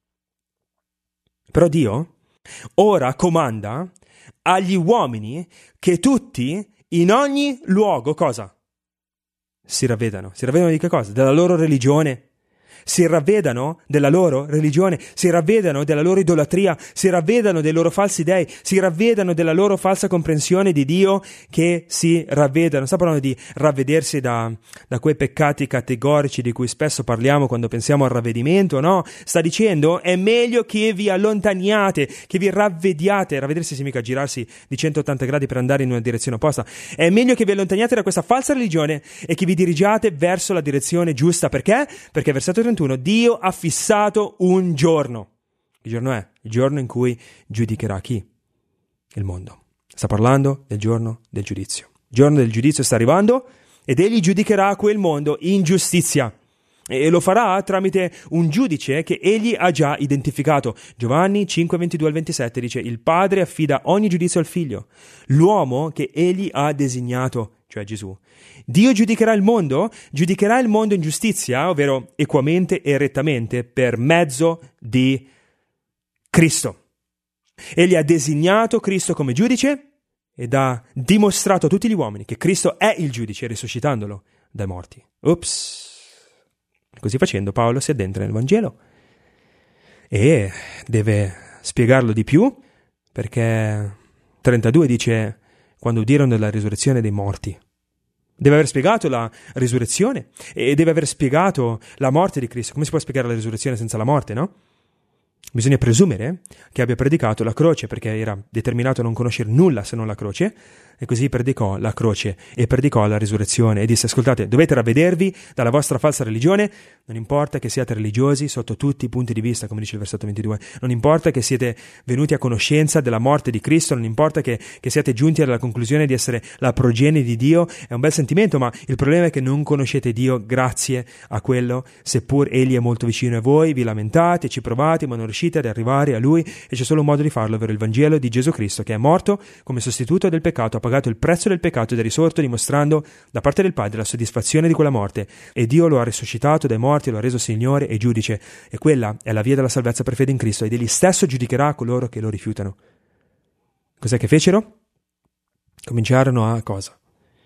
Speaker 2: Però Dio ora comanda agli uomini che tutti, in ogni luogo, cosa? Si ravvedano. Si ravvedano di che cosa? Della loro religione. Si ravvedano della loro religione, si ravvedano della loro idolatria, si ravvedano dei loro falsi dei, si ravvedano della loro falsa comprensione di Dio, che si ravvedano. Sta parlando di ravvedersi da, da quei peccati categorici di cui spesso parliamo quando pensiamo al ravvedimento, no? Sta dicendo, è meglio che vi allontaniate, che vi ravvediate. Ravvedersi significa girarsi di centottanta gradi per andare in una direzione opposta. È meglio che vi allontaniate da questa falsa religione e che vi dirigiate verso la direzione giusta. Perché? Perché versetto trentuno, Dio ha fissato un giorno. Che giorno è? Il giorno in cui giudicherà chi? Il mondo. Sta parlando del giorno del giudizio. Il giorno del giudizio sta arrivando ed egli giudicherà quel mondo in giustizia. E lo farà tramite un giudice che egli ha già identificato. Giovanni cinque, ventidue al ventisette dice: il Padre affida ogni giudizio al Figlio, l'uomo che egli ha designato, cioè Gesù. Dio giudicherà il mondo, giudicherà il mondo in giustizia, ovvero equamente e rettamente, per mezzo di Cristo. Egli ha designato Cristo come giudice ed ha dimostrato a tutti gli uomini che Cristo è il giudice, risuscitandolo dai morti. Ups! Così facendo Paolo si addentra nel Vangelo e deve spiegarlo di più, perché trentadue dice: quando udirono della risurrezione dei morti. Deve aver spiegato la risurrezione e deve aver spiegato la morte di Cristo. Come si può spiegare la risurrezione senza la morte, no? Bisogna presumere che abbia predicato la croce, perché era determinato a non conoscere nulla se non la croce, e così predicò la croce e predicò la risurrezione e disse: ascoltate, dovete ravvedervi dalla vostra falsa religione, non importa che siate religiosi sotto tutti i punti di vista, come dice il versetto ventidue, non importa che siete venuti a conoscenza della morte di Cristo, non importa che, che siate giunti alla conclusione di essere la progenie di Dio. È un bel sentimento, ma il problema è che non conoscete Dio grazie a quello, seppur Egli è molto vicino a voi, vi lamentate, ci provate, ma non riuscite ad arrivare a Lui, e c'è solo un modo di farlo, ovvero il Vangelo di Gesù Cristo, che è morto come sostituto del peccato, ha pagato il prezzo del peccato ed è risorto, dimostrando da parte del Padre la soddisfazione di quella morte, e Dio lo ha risuscitato dai morti, lo ha reso Signore e giudice, e quella è la via della salvezza per fede in Cristo, ed Egli stesso giudicherà coloro che lo rifiutano. Cos'è che fecero? Cominciarono a cosa?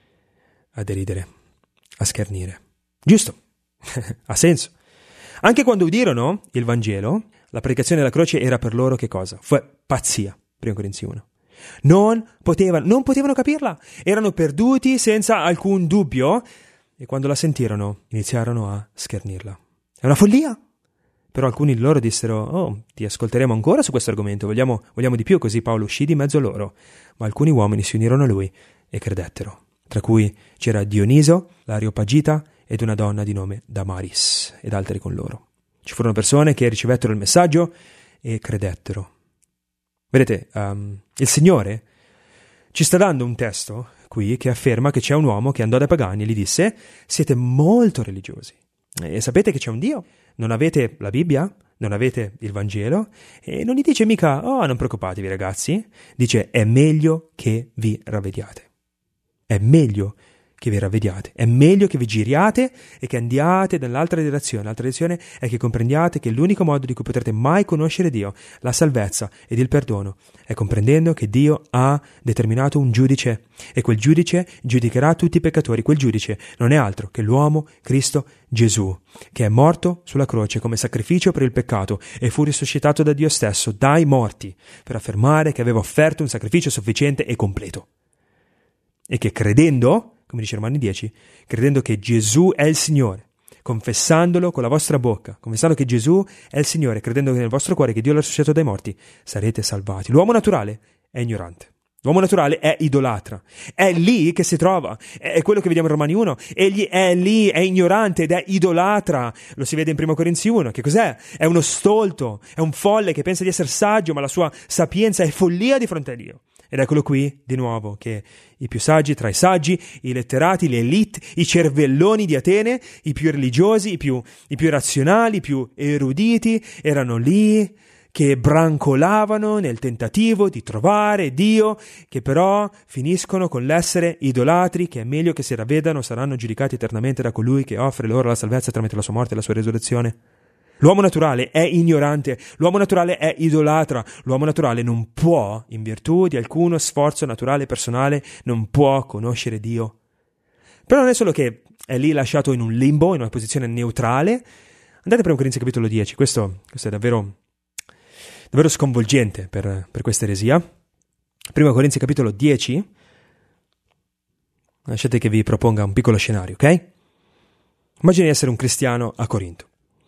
Speaker 2: A deridere, a schernire. Giusto, ha senso. Anche quando udirono il Vangelo, la predicazione della croce era per loro che cosa? Fu pazzia, primo Corinzi uno. Non potevano, non potevano capirla, erano perduti senza alcun dubbio, e quando la sentirono iniziarono a schernirla. È una follia! Però alcuni di loro dissero: oh, ti ascolteremo ancora su questo argomento, vogliamo, vogliamo di più. Così Paolo uscì di mezzo a loro, ma alcuni uomini si unirono a lui e credettero, tra cui c'era Dioniso, l'Areopagita, ed una donna di nome Damaris, ed altri con loro. Ci furono persone che ricevettero il messaggio e credettero. Vedete, um, il Signore ci sta dando un testo qui che afferma che c'è un uomo che andò dai pagani e gli disse: siete molto religiosi e sapete che c'è un Dio, non avete la Bibbia, non avete il Vangelo, e non gli dice mica: oh, non preoccupatevi ragazzi, dice: è meglio che vi ravvediate, è meglio che vi ravvediate, è meglio che vi giriate e che andiate nell'altra direzione. L'altra direzione è che comprendiate che l'unico modo di cui potrete mai conoscere Dio, la salvezza ed il perdono, è comprendendo che Dio ha determinato un giudice, e quel giudice giudicherà tutti i peccatori. Quel giudice non è altro che l'uomo Cristo Gesù, che è morto sulla croce come sacrificio per il peccato e fu risuscitato da Dio stesso dai morti per affermare che aveva offerto un sacrificio sufficiente e completo, e che credendo, come dice Romani dieci, credendo che Gesù è il Signore, confessandolo con la vostra bocca, confessando che Gesù è il Signore, credendo nel vostro cuore che Dio l'ha risuscitato dai morti, sarete salvati. L'uomo naturale è ignorante. L'uomo naturale è idolatra. È lì che si trova. È quello che vediamo in Romani uno. Egli è lì, è ignorante ed è idolatra. Lo si vede in primo Corinzi uno. Che cos'è? È uno stolto, è un folle che pensa di essere saggio, ma la sua sapienza è follia di fronte a Dio. Ed eccolo qui, di nuovo, che i più saggi tra i saggi, i letterati, le elite, i cervelloni di Atene, i più religiosi, i più, i più razionali, i più eruditi, erano lì, che brancolavano nel tentativo di trovare Dio, che però finiscono con l'essere idolatri, che è meglio che si ravvedano, saranno giudicati eternamente da colui che offre loro la salvezza tramite la sua morte e la sua resurrezione. L'uomo naturale è ignorante, l'uomo naturale è idolatra, l'uomo naturale non può, in virtù di alcuno sforzo naturale personale, non può conoscere Dio. Però non è solo che è lì lasciato in un limbo, in una posizione neutrale. Andate a primo Corinzi capitolo dieci, questo, questo è davvero... davvero sconvolgente per, per questa eresia. Primo Corinzi capitolo dieci. Lasciate che vi proponga un piccolo scenario, ok? Immagini di essere un cristiano a Corinto.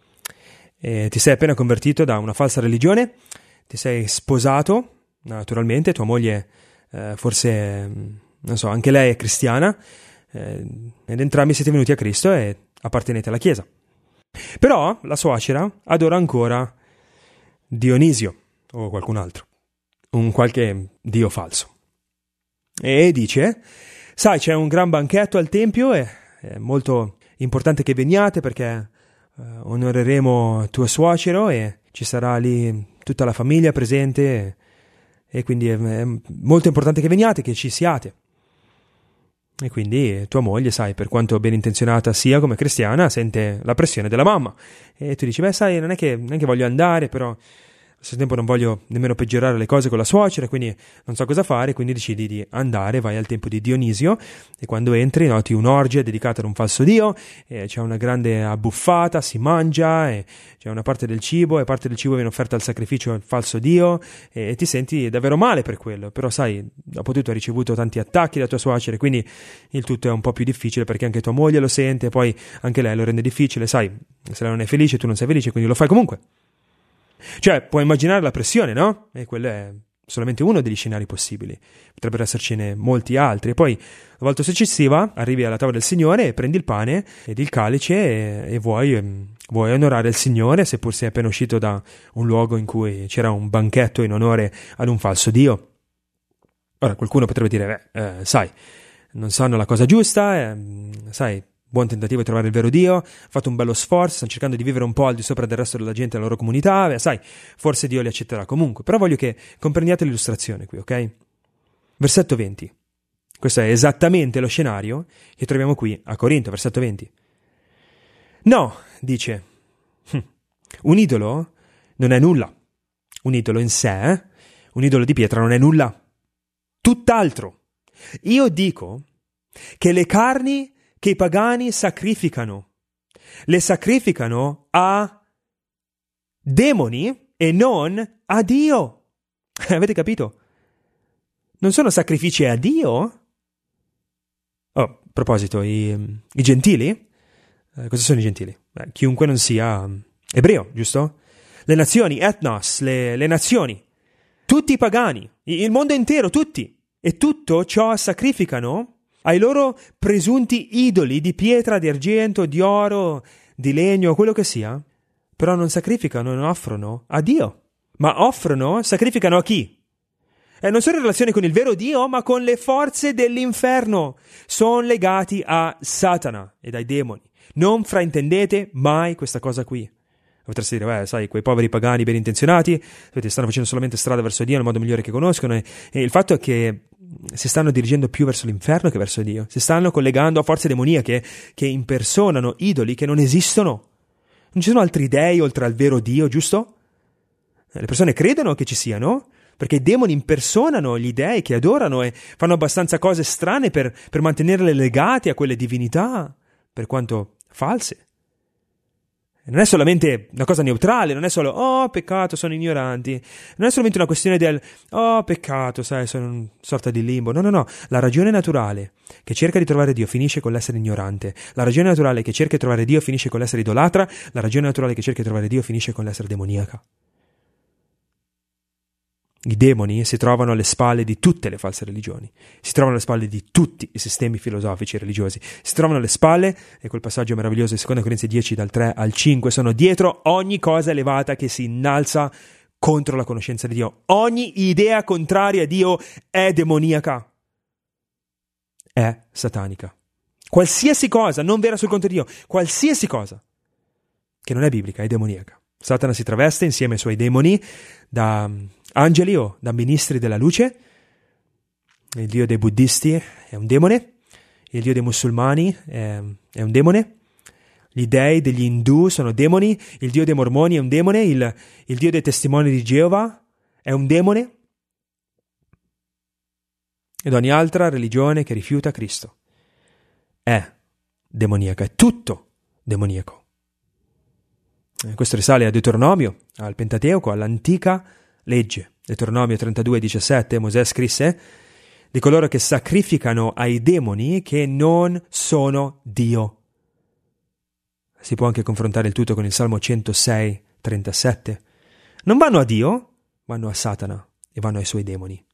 Speaker 2: E ti sei appena convertito da una falsa religione, ti sei sposato, naturalmente, tua moglie eh, forse, non so, anche lei è cristiana, eh, ed entrambi siete venuti a Cristo e appartenete alla Chiesa. Però la suocera adora ancora Dionisio o qualcun altro, un qualche dio falso, e dice: sai, c'è un gran banchetto al tempio e è molto importante che veniate perché uh, onoreremo tuo suocero e ci sarà lì tutta la famiglia presente e, e quindi è, è molto importante che veniate, che ci siate. E quindi tua moglie, sai, per quanto ben intenzionata sia come cristiana, sente la pressione della mamma e tu dici: beh, sai, non è che, non è che voglio andare, però allo stesso tempo non voglio nemmeno peggiorare le cose con la suocera, quindi non so cosa fare, quindi decidi di andare, vai al tempio di Dionisio e quando entri noti un'orgia dedicata ad un falso dio, e c'è una grande abbuffata, si mangia, e c'è una parte del cibo e parte del cibo viene offerta al sacrificio al falso dio e, e ti senti davvero male per quello, però sai, dopo tutto hai ricevuto tanti attacchi da tua suocera, quindi il tutto è un po' più difficile perché anche tua moglie lo sente e poi anche lei lo rende difficile, sai, se lei non è felice tu non sei felice, quindi lo fai comunque. Cioè, puoi immaginare la pressione, no? E quello è solamente uno degli scenari possibili. Potrebbero essercene molti altri. E poi, la volta successiva, arrivi alla tavola del Signore e prendi il pane ed il calice e, e vuoi, e vuoi onorare il Signore, seppur sei appena uscito da un luogo in cui c'era un banchetto in onore ad un falso dio. Ora, qualcuno potrebbe dire, beh, eh, sai, non sanno la cosa giusta, eh, sai, buon tentativo di trovare il vero Dio, ha fatto un bello sforzo, stanno cercando di vivere un po' al di sopra del resto della gente nella loro comunità, beh, sai, forse Dio li accetterà comunque, però voglio che comprendiate l'illustrazione qui, ok? Versetto venti. Questo è esattamente lo scenario che troviamo qui a Corinto, versetto venti. No, dice, un idolo non è nulla. Un idolo in sé, eh? Un idolo di pietra non è nulla. Tutt'altro. Io dico che le carni che i pagani sacrificano, le sacrificano a demoni e non a Dio. Avete capito? Non sono sacrifici a Dio? Oh, a proposito, i, i gentili? Eh, cosa sono i gentili? Beh, chiunque non sia ebreo, giusto? Le nazioni, ethnos, le, le nazioni, tutti i pagani, il mondo intero, tutti. E tutto ciò sacrificano ai loro presunti idoli di pietra, di argento, di oro, di legno, quello che sia, però non sacrificano, non offrono a Dio, ma offrono, sacrificano a chi? E non sono in relazione con il vero Dio, ma con le forze dell'inferno. Sono legati a Satana ed ai demoni. Non fraintendete mai questa cosa qui. Potreste dire, beh, sai, quei poveri pagani ben intenzionati, stanno facendo solamente strada verso Dio nel modo migliore che conoscono, e, e il fatto è che si stanno dirigendo più verso l'inferno che verso Dio. Si stanno collegando a forze demoniache che impersonano idoli che non esistono. Non ci sono altri dei oltre al vero Dio, giusto? Le persone credono che ci siano, perché i demoni impersonano gli dei che adorano e fanno abbastanza cose strane per, per mantenerle legate a quelle divinità, per quanto false. Non è solamente una cosa neutrale, non è solo, oh, peccato, sono ignoranti. Non è solamente una questione del, oh, peccato, sai, sono una sorta di limbo. No, no, no. La ragione naturale che cerca di trovare Dio finisce con l'essere ignorante. La ragione naturale che cerca di trovare Dio finisce con l'essere idolatra. La ragione naturale che cerca di trovare Dio finisce con l'essere demoniaca. I demoni si trovano alle spalle di tutte le false religioni, si trovano alle spalle di tutti i sistemi filosofici e religiosi, si trovano alle spalle, e quel passaggio meraviglioso di seconda Corinzi dieci dal tre al cinque, sono dietro ogni cosa elevata che si innalza contro la conoscenza di Dio. Ogni idea contraria a Dio è demoniaca, è satanica. Qualsiasi cosa non vera sul conto di Dio, qualsiasi cosa che non è biblica è demoniaca. Satana si traveste insieme ai suoi demoni da angeli o da ministri della luce. Il dio dei buddisti è un demone, il dio dei musulmani è, è un demone, gli dei degli indù sono demoni, il dio dei mormoni è un demone, il, il dio dei testimoni di Geova è un demone, ed ogni altra religione che rifiuta Cristo è demoniaca, è tutto demoniaco. Questo risale a Deuteronomio, al Pentateuco, all'antica legge. Deuteronomio trentadue diciassette, Mosè scrisse di coloro che sacrificano ai demoni che non sono Dio. Si può anche confrontare il tutto con il Salmo centosei trentasette. Non vanno a Dio, vanno a Satana e vanno ai suoi demoni.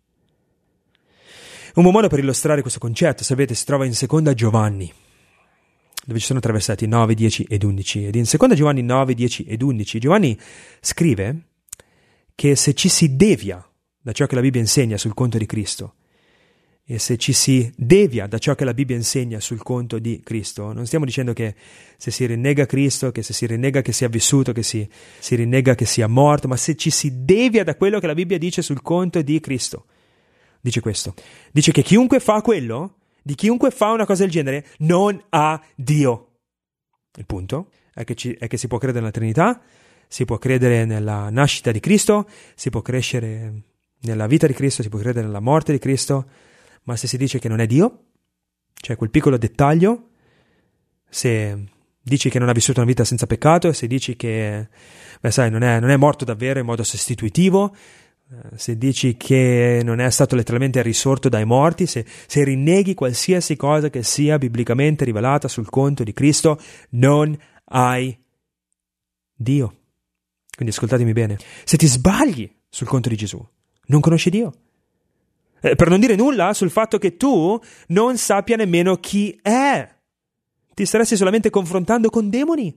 Speaker 2: Un buon modo per illustrare questo concetto, sapete, si trova in Seconda Giovanni, dove ci sono tre versetti nove, dieci ed undici. Ed in Seconda Giovanni nove, dieci ed undici, Giovanni scrive che se ci si devia da ciò che la Bibbia insegna sul conto di Cristo, e se ci si devia da ciò che la Bibbia insegna sul conto di Cristo, non stiamo dicendo che se si rinnega Cristo, che se si rinnega che sia vissuto, che si, si rinnega che sia morto, ma se ci si devia da quello che la Bibbia dice sul conto di Cristo, dice questo, dice che chiunque fa quello, di chiunque fa una cosa del genere, non ha Dio. Il punto è che, ci, è che si può credere nella Trinità, si può credere nella nascita di Cristo, si può crescere nella vita di Cristo, si può credere nella morte di Cristo, ma se si dice che non è Dio, cioè quel piccolo dettaglio, se dici che non ha vissuto una vita senza peccato, se dici che, beh sai, non è, non è morto davvero in modo sostitutivo, se dici che non è stato letteralmente risorto dai morti, se, se rinneghi qualsiasi cosa che sia biblicamente rivelata sul conto di Cristo, non hai Dio. Quindi ascoltatemi bene, se ti sbagli sul conto di Gesù, non conosci Dio. Eh, per non dire nulla sul fatto che tu non sappia nemmeno chi è. Ti staresti solamente confrontando con demoni.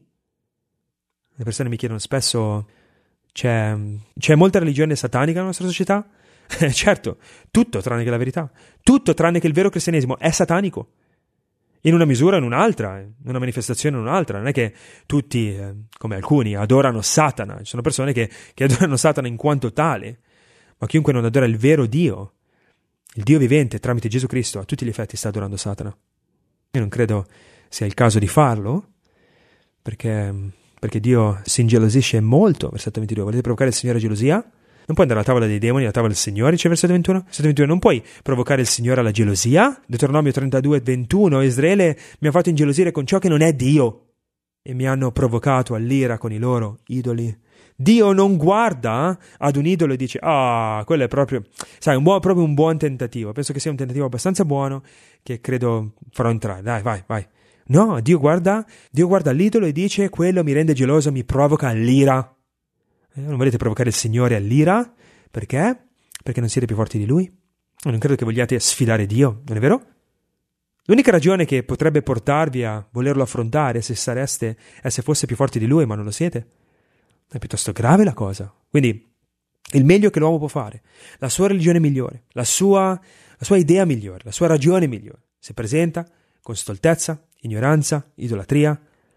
Speaker 2: Le persone mi chiedono spesso, c'è, c'è molta religione satanica nella nostra società? Eh, certo, tutto tranne che la verità. Tutto tranne che il vero cristianesimo è satanico. In una misura o in un'altra, in una manifestazione o in un'altra. Non è che tutti, eh, come alcuni, adorano Satana. Ci sono persone che, che adorano Satana in quanto tale. Ma chiunque non adora il vero Dio, il Dio vivente tramite Gesù Cristo, a tutti gli effetti sta adorando Satana. Io non credo sia il caso di farlo, perché, perché Dio si ingelosisce molto. Versetto ventidue, volete provocare il Signore a gelosia? Non puoi andare alla tavola dei demoni, alla tavola del Signore, dice versetto ventuno. Versetto ventuno, non puoi provocare il Signore alla gelosia? Deuteronomio trentadue ventuno, Israele mi ha fatto ingelosire con ciò che non è Dio e mi hanno provocato all'ira con i loro idoli. Dio non guarda ad un idolo e dice, ah, quello è proprio, sai, un buon, proprio un buon tentativo. Penso che sia un tentativo abbastanza buono che credo farò entrare. Dai, vai, vai. No, Dio guarda, Dio guarda l'idolo e dice, quello mi rende geloso, mi provoca all'ira. Eh, non volete provocare il Signore all'ira? Perché? Perché non siete più forti di Lui? Non credo che vogliate sfidare Dio, non è vero? L'unica ragione che potrebbe portarvi a volerlo affrontare se sareste, è se fosse più forti di Lui, ma non lo siete. È piuttosto grave la cosa. Quindi il meglio che l'uomo può fare, la sua religione migliore, la sua, la sua idea migliore, la sua ragione migliore, si presenta con stoltezza, ignoranza, idolatria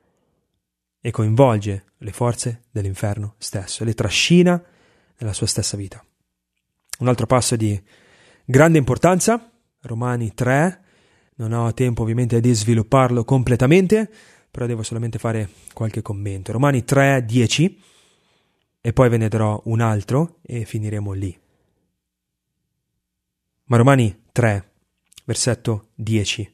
Speaker 2: e coinvolge le forze dell'inferno stesso e le trascina nella sua stessa vita. Un altro passo di grande importanza, Romani tre, non ho tempo ovviamente di svilupparlo completamente, però devo solamente fare qualche commento. Romani tre dieci, e poi ve ne darò un altro e finiremo lì. Ma Romani tre, versetto dieci.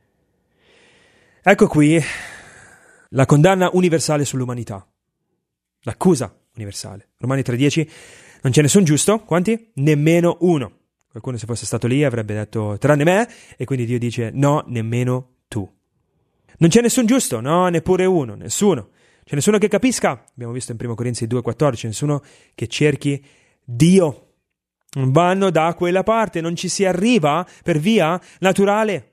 Speaker 2: Ecco qui la condanna universale sull'umanità, l'accusa universale. Romani tre dieci, non c'è nessun giusto, quanti? Nemmeno uno. Qualcuno se fosse stato lì avrebbe detto tranne me, e quindi Dio dice no, nemmeno tu. Non c'è nessun giusto, no, neppure uno, nessuno. C'è nessuno che capisca, abbiamo visto in primo Corinzi due quattordici, nessuno che cerchi Dio. Vanno da quella parte, non ci si arriva per via naturale.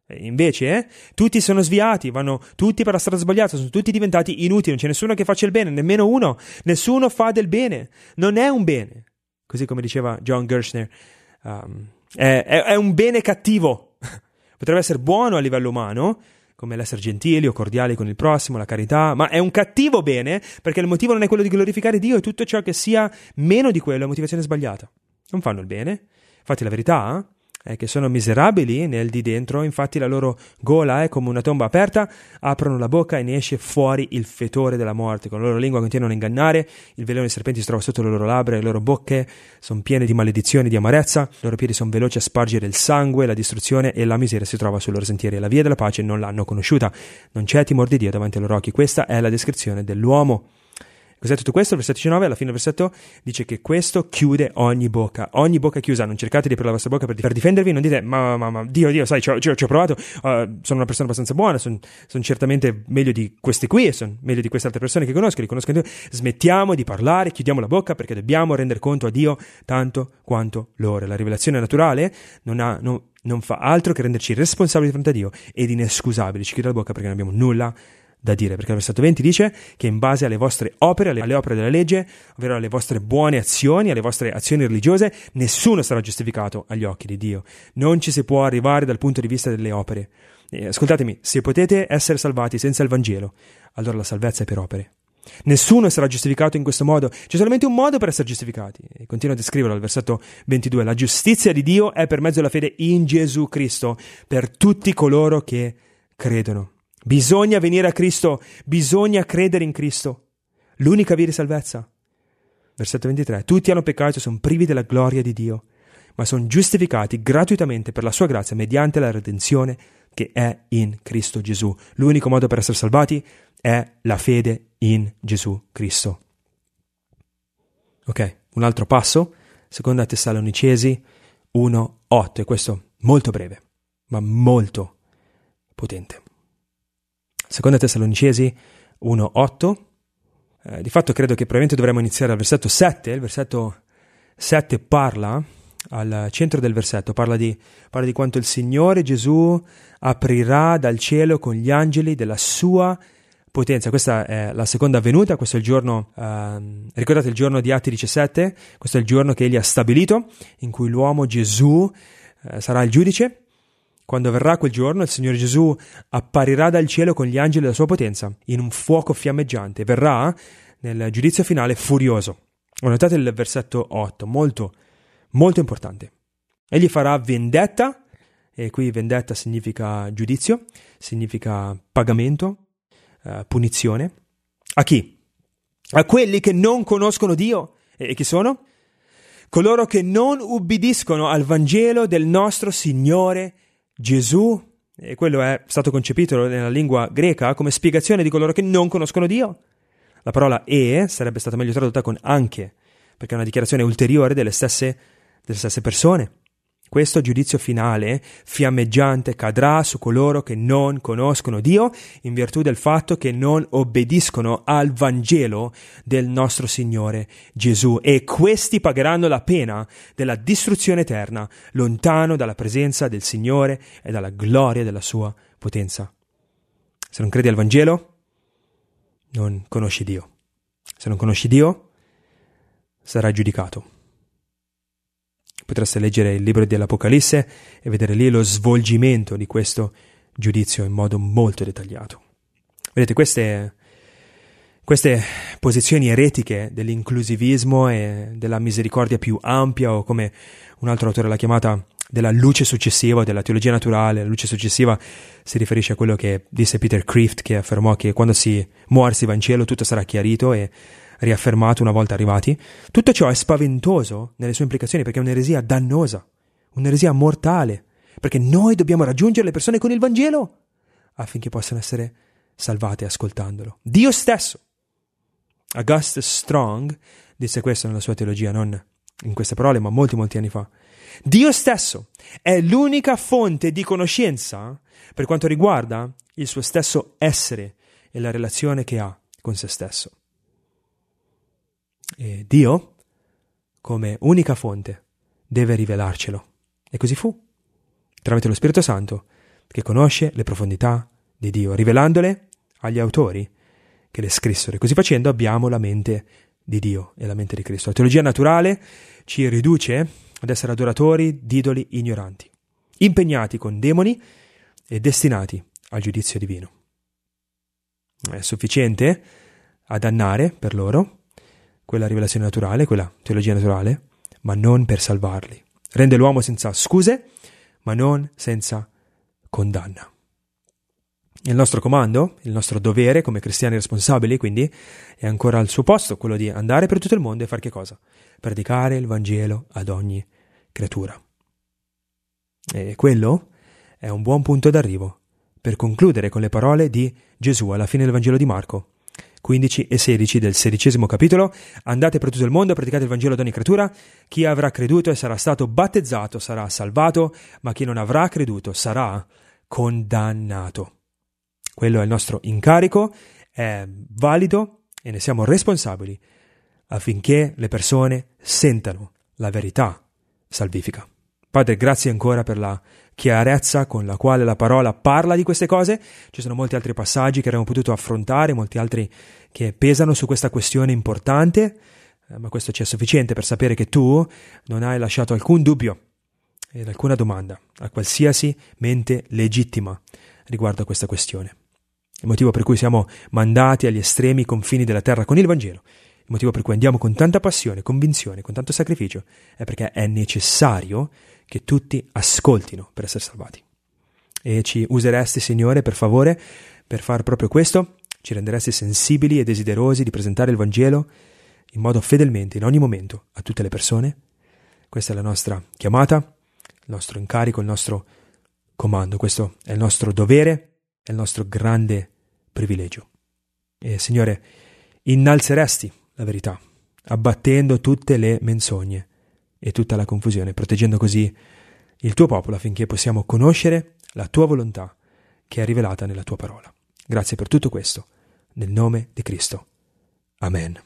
Speaker 2: E invece eh, tutti sono sviati, vanno tutti per la strada sbagliata, sono tutti diventati inutili, non c'è nessuno che faccia il bene, nemmeno uno, nessuno fa del bene, non è un bene, così come diceva John Gershner, um, è, è, è un bene cattivo, potrebbe essere buono a livello umano, come l'essere gentili o cordiali con il prossimo, la carità, ma è un cattivo bene perché il motivo non è quello di glorificare Dio, e tutto ciò che sia meno di quello è motivazione sbagliata, non fanno il bene. Infatti la verità è che sono miserabili nel di dentro, infatti la loro gola è come una tomba aperta, aprono la bocca e ne esce fuori il fetore della morte, con la loro lingua continuano a ingannare, il veleno dei serpenti si trova sotto le loro labbra, le loro bocche sono piene di maledizioni e di amarezza, i loro piedi sono veloci a spargere il sangue, la distruzione e la miseria si trova sui loro sentieri, e la via della pace non l'hanno conosciuta, non c'è timore di Dio davanti ai loro occhi. Questa è la descrizione dell'uomo. Cos'è tutto questo? Il versetto diciannove, alla fine del versetto, dice che questo chiude ogni bocca. Ogni bocca è chiusa. Non cercate di aprire la vostra bocca per, per difendervi. Non dite, ma, ma, ma Dio, Dio, sai, ci ho, ci ho, ci ho provato. Uh, sono una persona abbastanza buona. Sono son certamente meglio di queste qui. Sono meglio di queste altre persone che conosco. Li conoscono Dio. Smettiamo di parlare, chiudiamo la bocca perché dobbiamo rendere conto a Dio tanto quanto loro. La rivelazione naturale non, ha, non, non fa altro che renderci responsabili di fronte a Dio ed inescusabili. Ci chiude la bocca perché non abbiamo nulla da dire, perché il versetto venti dice che in base alle vostre opere, alle, alle opere della legge, ovvero alle vostre buone azioni, alle vostre azioni religiose, nessuno sarà giustificato agli occhi di Dio. Non ci si può arrivare dal punto di vista delle opere. Eh, ascoltatemi, se potete essere salvati senza il Vangelo, allora la salvezza è per opere. Nessuno sarà giustificato in questo modo, c'è solamente un modo per essere giustificati. E continua a descriverlo al versetto ventidue: la giustizia di Dio è per mezzo della fede in Gesù Cristo per tutti coloro che credono. Bisogna venire a Cristo, bisogna credere in Cristo, l'unica via di salvezza. Versetto ventitré: tutti hanno peccato e sono privi della gloria di Dio, ma sono giustificati gratuitamente per la sua grazia mediante la redenzione che è in Cristo Gesù. L'unico modo per essere salvati è la fede in Gesù Cristo. Ok, un altro passo, seconda Tessalonicesi uno otto, e questo molto breve, ma molto potente. Seconda Tessalonicesi uno otto, eh, di fatto credo che probabilmente dovremmo iniziare al versetto sette. Il versetto sette parla, al centro del versetto, parla di, parla di quanto il Signore Gesù aprirà dal cielo con gli angeli della sua potenza. Questa è la seconda venuta, questo è il giorno, eh, ricordate il giorno di Atti diciassette? Questo è il giorno che egli ha stabilito, in cui l'uomo Gesù eh, sarà il giudice. Quando verrà quel giorno, il Signore Gesù apparirà dal cielo con gli angeli della sua potenza, in un fuoco fiammeggiante. Verrà nel giudizio finale furioso. Notate il versetto otto, molto, molto importante. Egli farà vendetta, e qui vendetta significa giudizio, significa pagamento, eh, punizione. A chi? A quelli che non conoscono Dio. E, e chi sono? Coloro che non ubbidiscono al Vangelo del nostro Signore Gesù, e quello è stato concepito nella lingua greca come spiegazione di coloro che non conoscono Dio. La parola e sarebbe stata meglio tradotta con anche, perché è una dichiarazione ulteriore delle stesse, delle stesse persone. Questo giudizio finale fiammeggiante cadrà su coloro che non conoscono Dio in virtù del fatto che non obbediscono al Vangelo del nostro Signore Gesù, e questi pagheranno la pena della distruzione eterna lontano dalla presenza del Signore e dalla gloria della sua potenza. Se non credi al Vangelo, non conosci Dio. Se non conosci Dio, sarai giudicato. Potreste leggere il libro dell'Apocalisse e vedere lì lo svolgimento di questo giudizio in modo molto dettagliato. Vedete, queste, queste posizioni eretiche dell'inclusivismo e della misericordia più ampia, o come un altro autore l'ha chiamata, della luce successiva, della teologia naturale, la luce successiva si riferisce a quello che disse Peter Kreeft, che affermò che quando si muore si va in cielo tutto sarà chiarito e riaffermato una volta arrivati. Tutto ciò è spaventoso nelle sue implicazioni, perché è un'eresia dannosa, un'eresia mortale, perché noi dobbiamo raggiungere le persone con il Vangelo affinché possano essere salvate ascoltandolo. Dio stesso, Augustus Strong, disse questo nella sua teologia, non in queste parole, ma molti molti anni fa. Dio stesso è l'unica fonte di conoscenza per quanto riguarda il suo stesso essere e la relazione che ha con se stesso. E Dio, come unica fonte, deve rivelarcelo. E così fu. Tramite lo Spirito Santo che conosce le profondità di Dio, rivelandole agli autori che le scrissero. E così facendo abbiamo la mente di Dio e la mente di Cristo. La teologia naturale ci riduce ad essere adoratori di idoli ignoranti, impegnati con demoni e destinati al giudizio divino. È sufficiente a dannare per loro quella rivelazione naturale, quella teologia naturale, ma non per salvarli. Rende l'uomo senza scuse, ma non senza condanna. Il nostro comando, il nostro dovere come cristiani responsabili, quindi, è ancora al suo posto, quello di andare per tutto il mondo e fare che cosa? Predicare il Vangelo ad ogni creatura. E quello è un buon punto d'arrivo per concludere con le parole di Gesù alla fine del Vangelo di Marco quindici e sedici del sedicesimo capitolo: andate per tutto il mondo, predicate il Vangelo ad ogni creatura, chi avrà creduto e sarà stato battezzato sarà salvato, ma chi non avrà creduto sarà condannato. Quello è il nostro incarico, è valido e ne siamo responsabili affinché le persone sentano la verità salvifica. Padre, grazie ancora per la chiarezza con la quale la parola parla di queste cose. Ci sono molti altri passaggi che avremmo potuto affrontare, molti altri che pesano su questa questione importante, eh, ma questo ci è sufficiente per sapere che tu non hai lasciato alcun dubbio ed alcuna domanda a qualsiasi mente legittima riguardo a questa questione. Il motivo per cui siamo mandati agli estremi confini della terra con il Vangelo, il motivo per cui andiamo con tanta passione, convinzione, con tanto sacrificio, è perché è necessario che tutti ascoltino per essere salvati. E ci useresti, Signore, per favore, per far proprio questo? Ci renderesti sensibili e desiderosi di presentare il Vangelo in modo fedelmente, in ogni momento, a tutte le persone? Questa è la nostra chiamata, il nostro incarico, il nostro comando. Questo è il nostro dovere, è il nostro grande privilegio. E, Signore, innalzeresti la verità, abbattendo tutte le menzogne e tutta la confusione, proteggendo così il tuo popolo affinché possiamo conoscere la tua volontà che è rivelata nella tua parola. Grazie per tutto questo, nel nome di Cristo. Amen.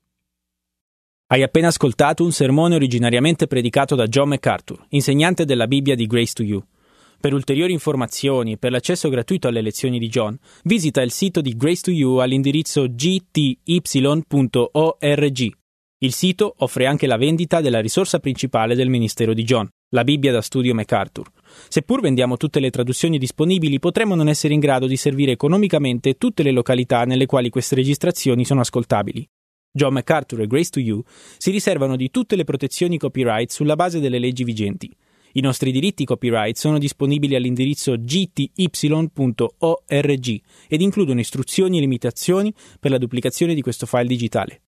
Speaker 1: Hai appena ascoltato un sermone originariamente predicato da John MacArthur, insegnante della Bibbia di Grace to You. Per ulteriori informazioni e per l'accesso gratuito alle lezioni di John, visita il sito di Grace to You all'indirizzo g t y punto org. Il sito offre anche la vendita della risorsa principale del ministero di John, la Bibbia da studio MacArthur. Seppur vendiamo tutte le traduzioni disponibili, potremmo non essere in grado di servire economicamente tutte le località nelle quali queste registrazioni sono ascoltabili. John MacArthur e Grace to You si riservano di tutte le protezioni copyright sulla base delle leggi vigenti. I nostri diritti copyright sono disponibili all'indirizzo g t y punto org ed includono istruzioni e limitazioni per la duplicazione di questo file digitale.